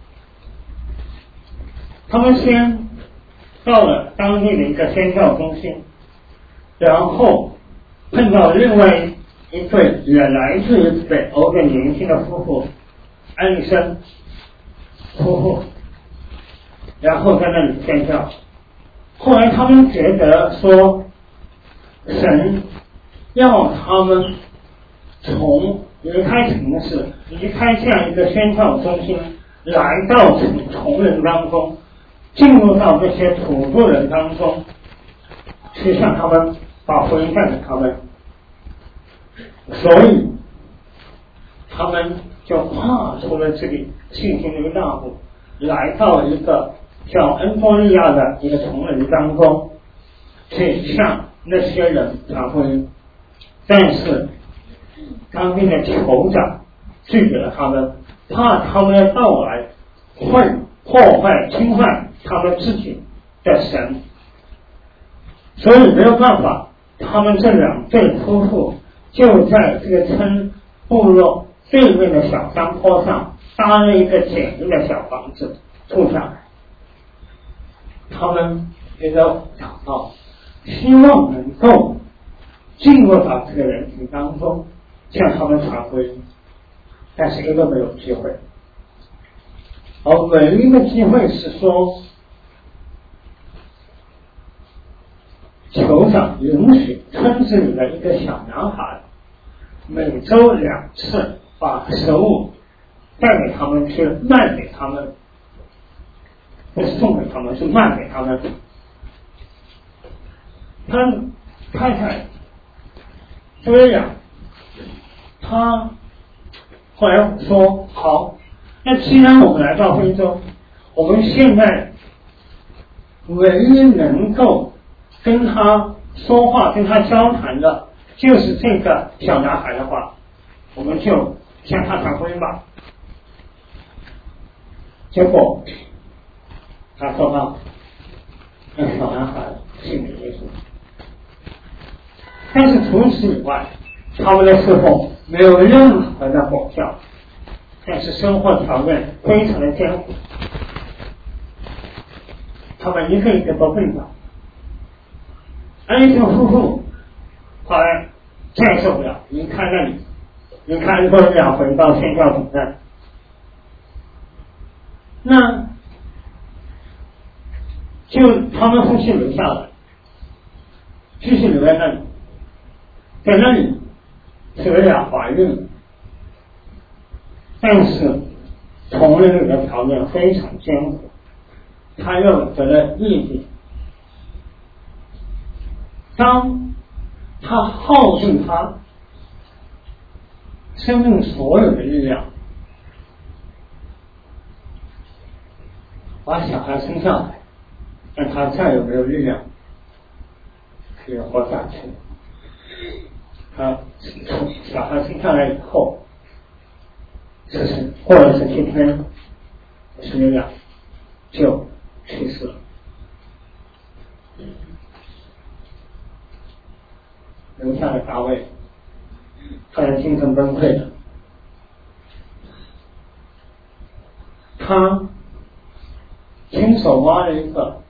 他们先到了当地的一个宣教中心，然后碰到另外一对也来自于北欧的年轻的夫妇，安利森夫妇，然后在那里宣教。后来他们觉得说，神要他们从离开城市，离开这样一个宣教中心，来到穷人当中，进入到这些土著人当中，去向他们把福音带给他们。所以他们就跨出了这里信心的一个大步，来到一个叫恩波利亚的一个穷人当中，去向那些人传福音。但是当地的酋长拒绝了他们，怕他们的到来会破坏侵犯他们自己的神，所以没有办法，他们这两对夫妇就在这个村部落对面的小山坡上搭了一个简易的小房子住下来。他们也都想到希望能够进入到这个人群当中向他们传福音，但是一个没有机会。而唯一的机会是说，酋长允许村子里的一个小男孩每周2次把食物带给他们去卖给他们，不是送给他们，是卖给他们。他太太这样，他后来说好，那既然我们来到非洲，我们现在唯一能够跟他说话跟他交谈的就是这个小男孩的话，我们就向他传福音吧。结果他说道，那小男孩信了耶稣，但是除此以外，他们的侍奉没有任何的果效，但是生活条件非常的艰苦，他们一个一个都病倒。安利夫妇后来再受不了，离开那里，离开过2回到宣教总站。那就他们夫妻留下来，继续留在那里，在那里舍雅怀孕，但是同龄的条件非常艰苦，他又得了异病。当他耗尽他生命所有的力量，把小孩生下来，但他再也没有力量可以活下去。他小孩生下来以后，过了17天，10年了就去世了。留下了大卫，他的精神崩溃了。他亲手挖了一个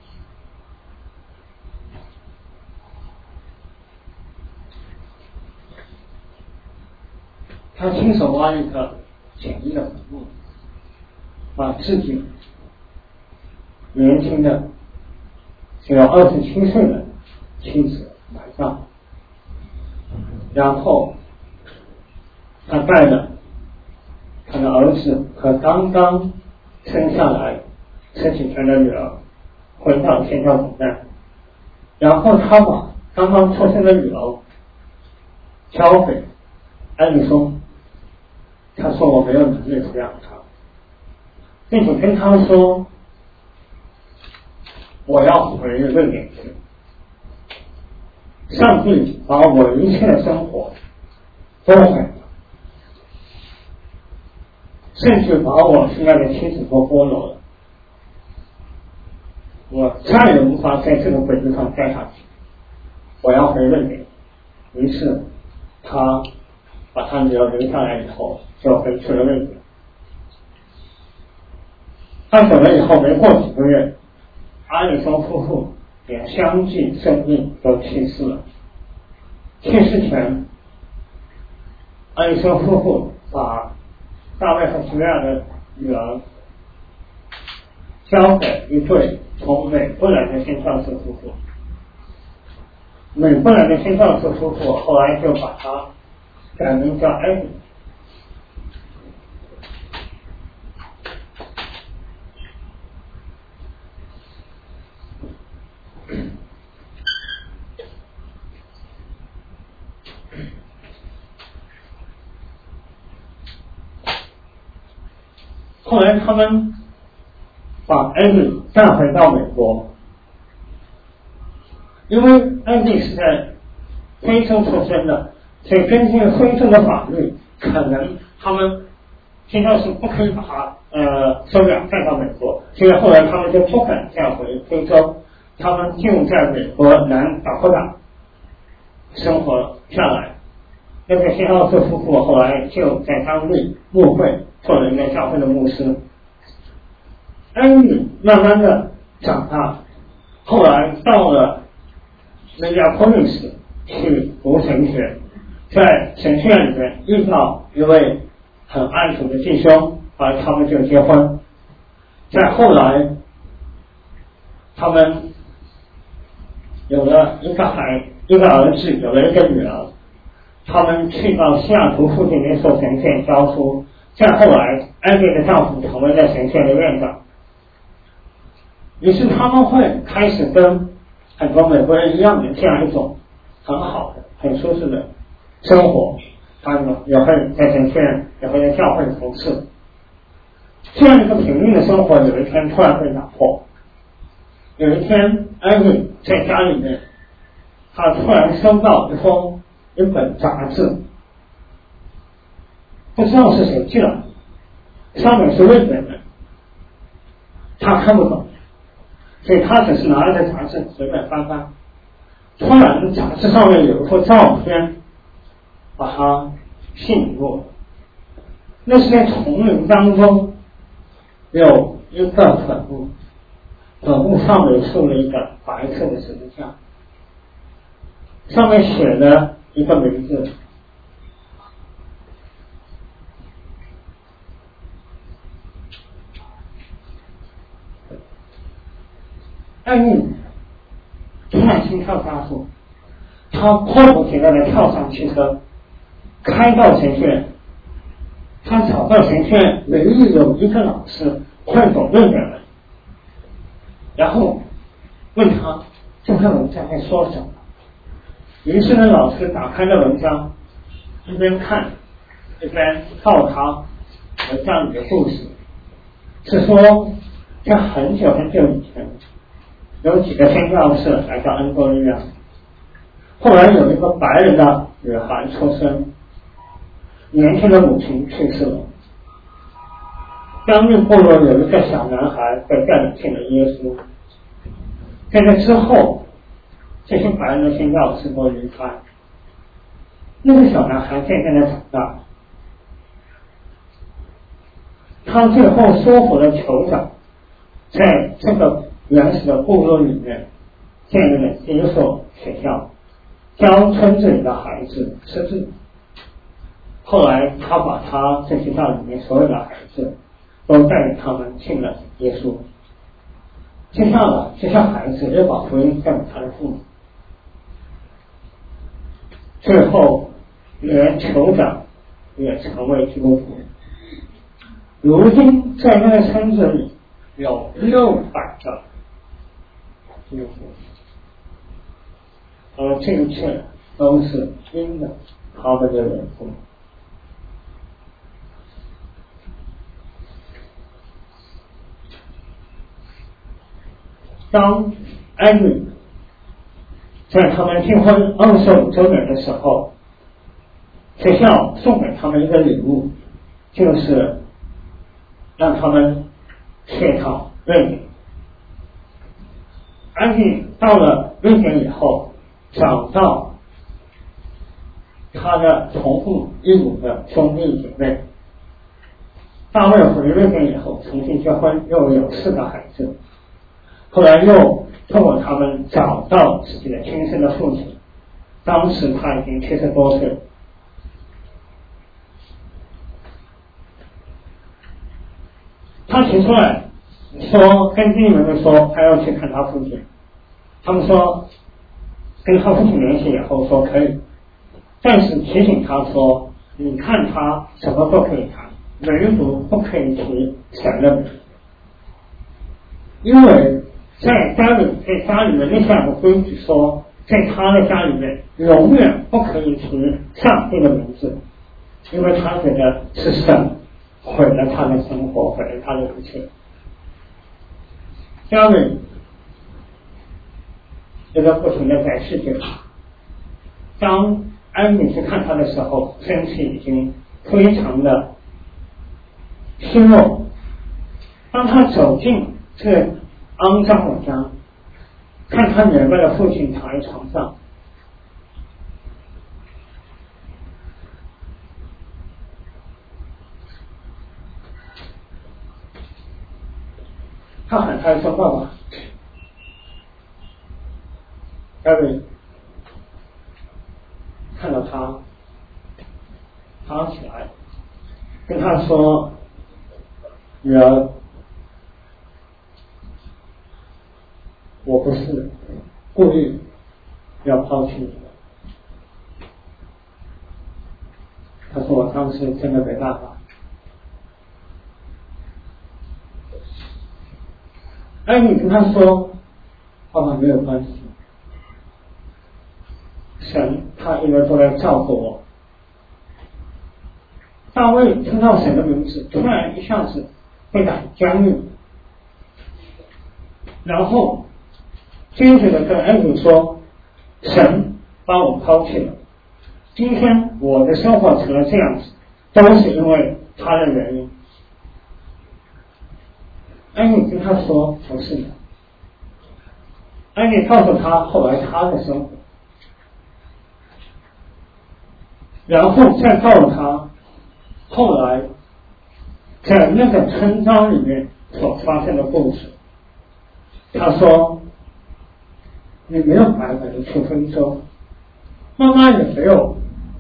简易的坟墓，把自己年轻的只有27岁的妻子埋葬，然后他带着他的儿子和刚刚生下来10几天的女儿回到宣教总站，然后他把刚刚出生的女儿交给安利松，他说我没有能力抚养他，并且跟他说我要回瑞典去，上帝把我一切的生活都毁了，甚至把我现在的妻子都剥夺了，我再也无法在这个轨迹上待下去，我要回瑞典。于是他把他女儿留下来以后就回去了瑞典。他走了以后没过几个月，阿里松夫妇也相继生病都去世了。去世前，阿里松夫妇把大卫和吉亚的女儿交给一对从美国来的宣教士夫妇。美国来的宣教士夫妇后来就把他改名叫艾比。后来他们把艾比带回到美国，因为艾比是在非洲出生的， 所以根据非洲的法律，可能他们现在是不可以把他收养带到美国，所以后来他们就不敢再回非洲，他们就在美国南达科达生活下来。那个谢奥斯夫妇后来就在当地牧会，做了一个教会的牧师。安妮慢慢的长大，后来到了Minneapolis去读神学，在神学院里面遇到一位很爱主的弟兄，而他们就结婚。再后来，他们有了一个儿子，有了一个女儿。他们去到西雅图附近的一所神学教书。再后来，安妮的丈夫成为了神学的院长。于是他们会开始跟很多美国人一样的这样一种很好的、很舒适的生活。他们也会在神学院，也会在教会服侍。这样一个平静的生活，有一天突然被打破。有一天，安妮在家里面，她突然收到一本杂志，不知道是谁寄来，上面是日本人，他看不懂，所以他只是拿着杂志随便翻翻。突然杂志上面有一幅照片，把他吸引住。那是在丛林当中有一个坟墓，坟墓上面竖了一个白色的十字架，上面写了一个名字，安妮突然心跳加速，他迫不及待地跳上汽车，开到神学院。他找到神学院唯一有一个老师会懂日本人，然后问他这篇文章在说什么。于是呢，老师打开了文章，一边看一边告他文章里的故事，是说在很久很久以前，有几个宣教士来到安多利亚，后来有一个白人的女孩出生，年轻的母亲去世了，当地部落有一个小男孩被带领进了耶稣。在这之后，这些白人的宣教士都离开，那个小男孩渐渐的长大，他最后说服了酋长，在这个原始的部落里面建立了第一所学校，教村子里的孩子识字。后来他把他这学校里面所有的孩子都带领他们信了耶稣。接下来这些孩子又把福音带给他的父母，最后连酋长也成为基督徒。如今在那个村子里有600个基督徒，而这一切都是因了他们的缘故。当安妮在他们订婚25周年的时候，学校送给他们一个礼物，就是让他们去一趟瑞典。安妮到了瑞典以后，找到他的同父异母的兄弟姐妹。大卫回瑞典以后重新结婚，又有4个孩子。后来又通过他们找到自己的亲生的父亲，当时他已经70多岁。他提出来说跟弟弟们说他要去看他父亲，他们说跟他父亲联系以后说可以，但是提醒他说你看他什么都可以谈，唯独不可以提神的名，因为在家里面那下的规矩说，在他的家里面永远不可以提上帝的名字，因为他觉得是神毁了他的生活，毁了他的一切。家里这个不停的在世界，当安妮去看他的时候，身体已经非常的虚弱。当他走进这个肮脏的家，看他年迈的父亲躺在床上，他喊他说：“爸爸。”艾瑞看到他爬起来，跟他说：“女儿，我不是故意要抛弃你的。”他说：“我当时真的没办法。”艾米跟他说：“爸爸没有关系，神他一直都在照顾我。”大卫听到神的名字，突然一下子被打僵硬，然后接着的跟艾米说：“神把我抛弃了，今天我的生活成了这样子，都是因为他的原因。”安妮跟他说：“不是的。”安妮告诉他后来他的生活，然后再告诉他后来在那个村庄里面所发生的故事。他说：“你没有白白的去非洲，妈妈也没有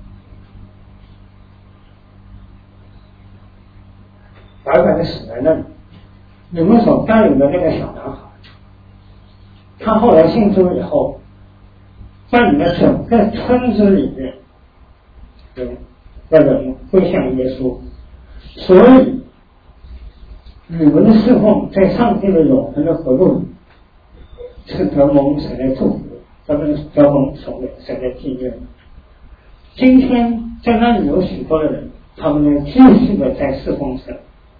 白白的死在那里。你们所带领的那个小男孩，他后来信主以后，在你的整个村子里面有那人会向耶稣，所以你们的侍奉在上帝的永恒的国度里是得蒙神的祝福，得蒙神的纪念。今天在那里有许多的人，他们呢继续的在侍奉神。”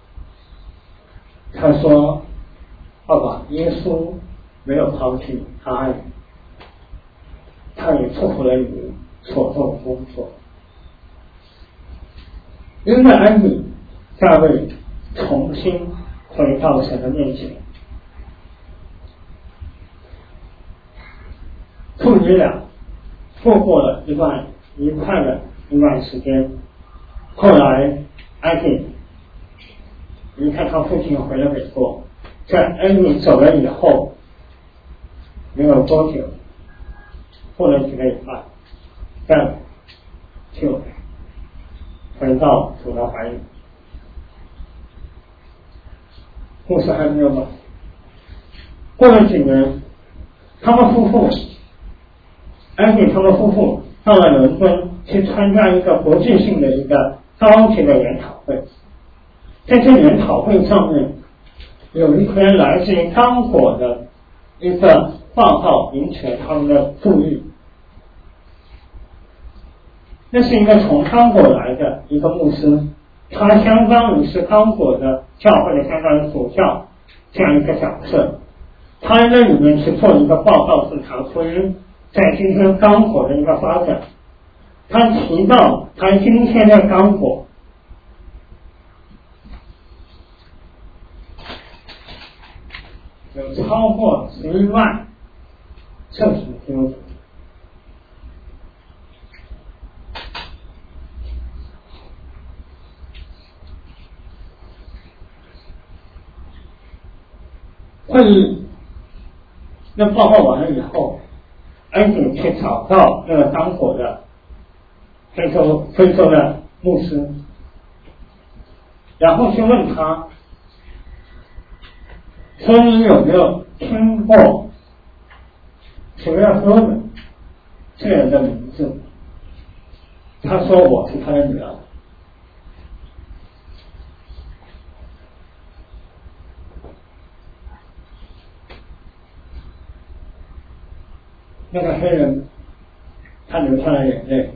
他说：“爸爸，耶稣没有抛弃你，他爱你，他也祝福了你所做的工作。”因为安妮，大卫重新回到神的面前，父女俩度过了一段愉快的一段时间。后来安妮离开他父亲回了美国，在安妮走了以后没有多久，过了几个礼拜，但就回到主的怀里。故事还没有完。过了几年，他们夫妇安妮他们夫妇到了伦敦去参加一个国际性的一个高级的研讨会。在这研讨会上面，有一篇来自于刚果的一个报告引起了他们的注意。那是一个从刚果来的一个牧师，他相当于是刚果的教会的相当于主教这样一个角色。他在那里面去做一个报告，是谈福音在今天刚果的一个发展。他提到他今天的刚果有超过11万圣徒基督徒。会议那报告完了以后，安妮去找到那个刚果的非洲的牧师，然后去问他说：“你有没有听过谁要说的这人的名字？”他说：“我是他的女儿。”那个黑人他流下了眼泪。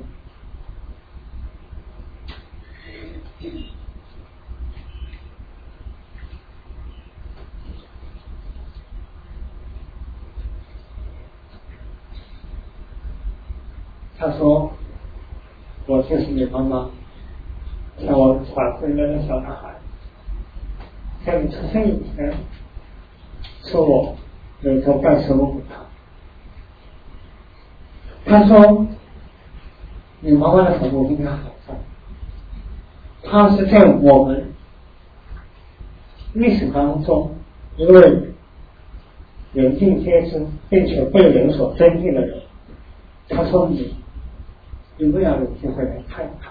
他说：“ 我就是你妈妈。像我怀回来的小男孩，在你出生以前，是我有一个拜师傅给他。他说，你妈妈的坟墓应该还在。他是在我们历史当中，因为人尽皆知，并且被人所尊敬的人。他说你有没有有机会来看一看？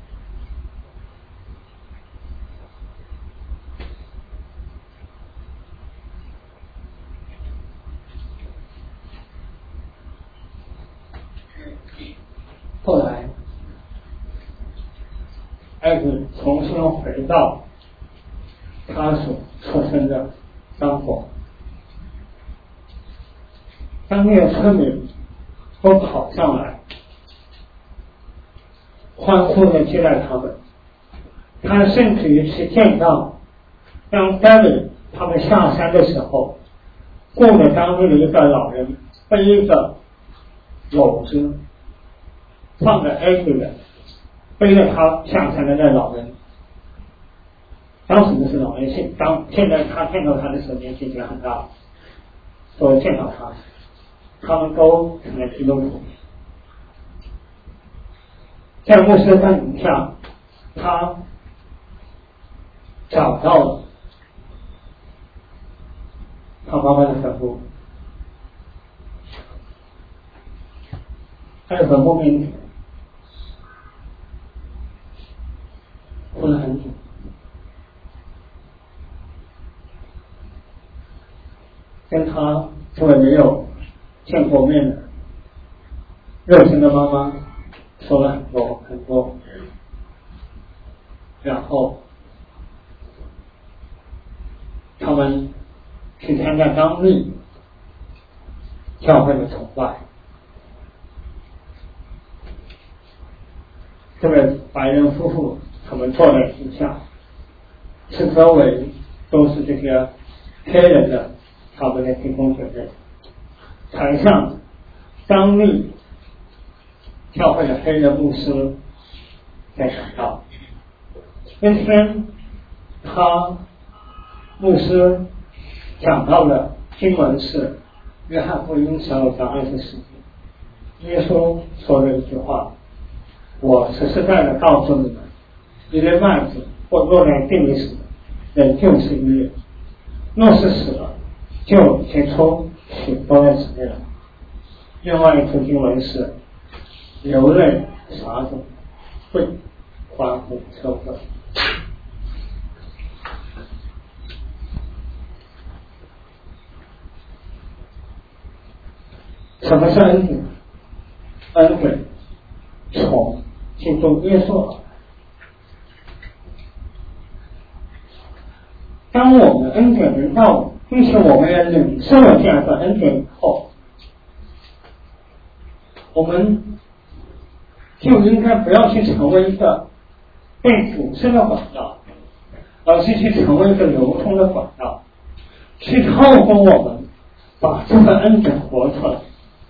后来儿子重新回到他所出生的张国，当地的村民都跑上来欢呼的接待他们。他甚至于去见到当David他们下山的时候，雇了当地的一个老人背一个篓子放着 David 的，背着他下山的那老人。当时就是老人现在他见到他的时候年纪已经很大了，都见到他，他们都成了基督徒。在牧师带领下，他找到了他妈妈的坟墓，在坟墓面前哭了很久。跟他这位没有见过面的肉身的妈妈说了很多很多，然后他们去参加当地教会的崇拜。这位白人夫妇他们坐在底下，四周围都是这些黑人的他们的弟兄姐妹，台上当地教会的黑人牧师在讲道。那天牧师讲到的经文是约翰福音12章24节，耶稣说了一句话：我实实在在告诉你们，一粒麦子或落在地里死，人就是一粒；若是死了，就结出许多的子粒了。另外一处经文是流泪撒种，会欢呼收割。什么是恩典？恩典从基督耶稣而来。当我们恩典临到，并且我们也领受了这样的恩典以后，我们就应该不要去成为一个被堵塞的管道，而是去成为一个流通的管道，去透过我们把这个恩典活出来。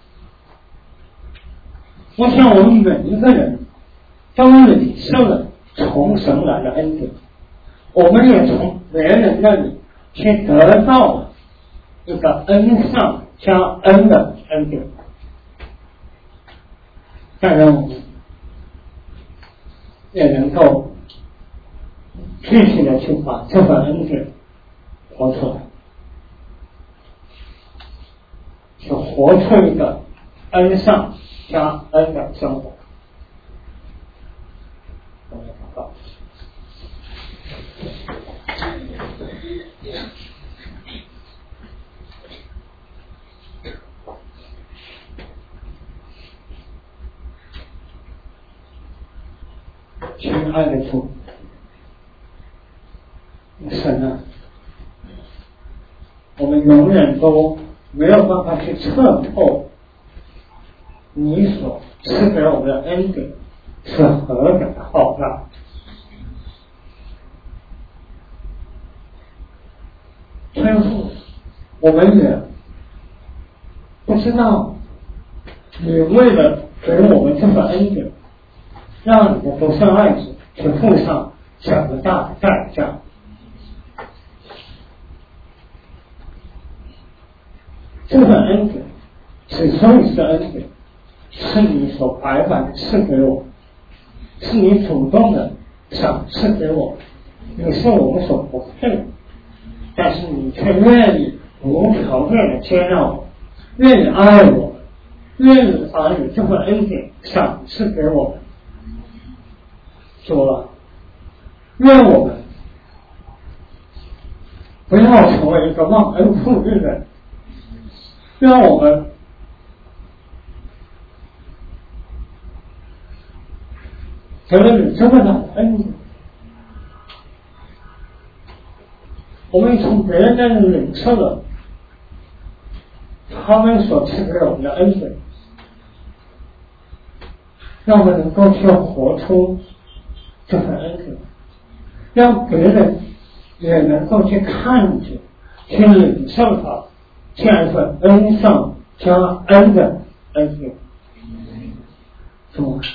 我想我们每一个人都领受了从神来的恩典，我们也从别人那里去得到了一个恩上加恩的恩典。但让我们也能够具体的去把这份恩典活出来，去活出一个恩上加恩的生活。我们祷告。亲爱的主，神啊，我们永远都没有办法去测透你所赐给我们的恩典是何等的浩大。天父，我们也不知道你为了给我们这份恩典让你的独生爱子去付上这么大的代价。这份恩典之所以是恩典，是你所白白的赐给我，是你主动的赏赐给我，你是我们所不配的，但是你却愿意无条件的接纳我，愿意爱我，愿意把你这份恩典赏赐给我们。主啊，愿我们不要成为一个忘恩负义的人，让我们得了你这么大的恩典，我们从别人那里领受了他们所赐给我们的恩典，让我们能够去活出这份恩典，让别人也能够去看见、去领受到这样一份恩上加恩的恩典。主啊，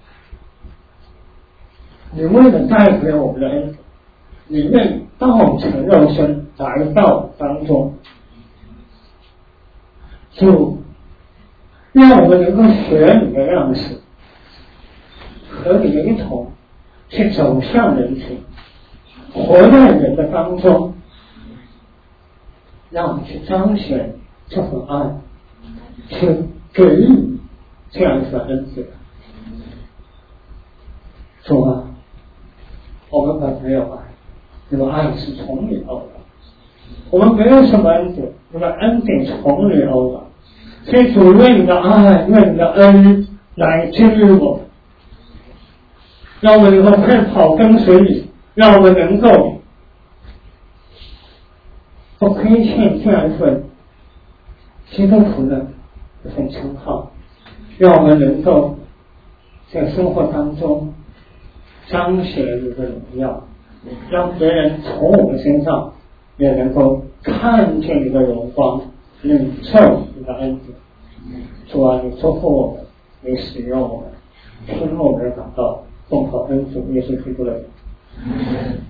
你为了带给我们的恩典，你愿道成肉身来到当中，就让我们能够学你的样式，和你们一同去走向人群，活在人的当中，让我们去彰显这份爱，去给予这样一份恩典。主啊，我们本没有爱，你的爱是从你而来，我们没有什么恩典，你的恩典从你而来，所以主愿你的爱，愿你的恩来治愈我们，让我们能够奔跑跟随你，让我们能够不亏欠这样一份基督徒的一份称号，让我们能够在生活当中彰显你的荣耀，让别人从我们身上也能够看见你的荣光，领受你的恩典。主啊，你祝福我们，你使用我们，听我们的祷告，奉靠恩主耶稣基督的名。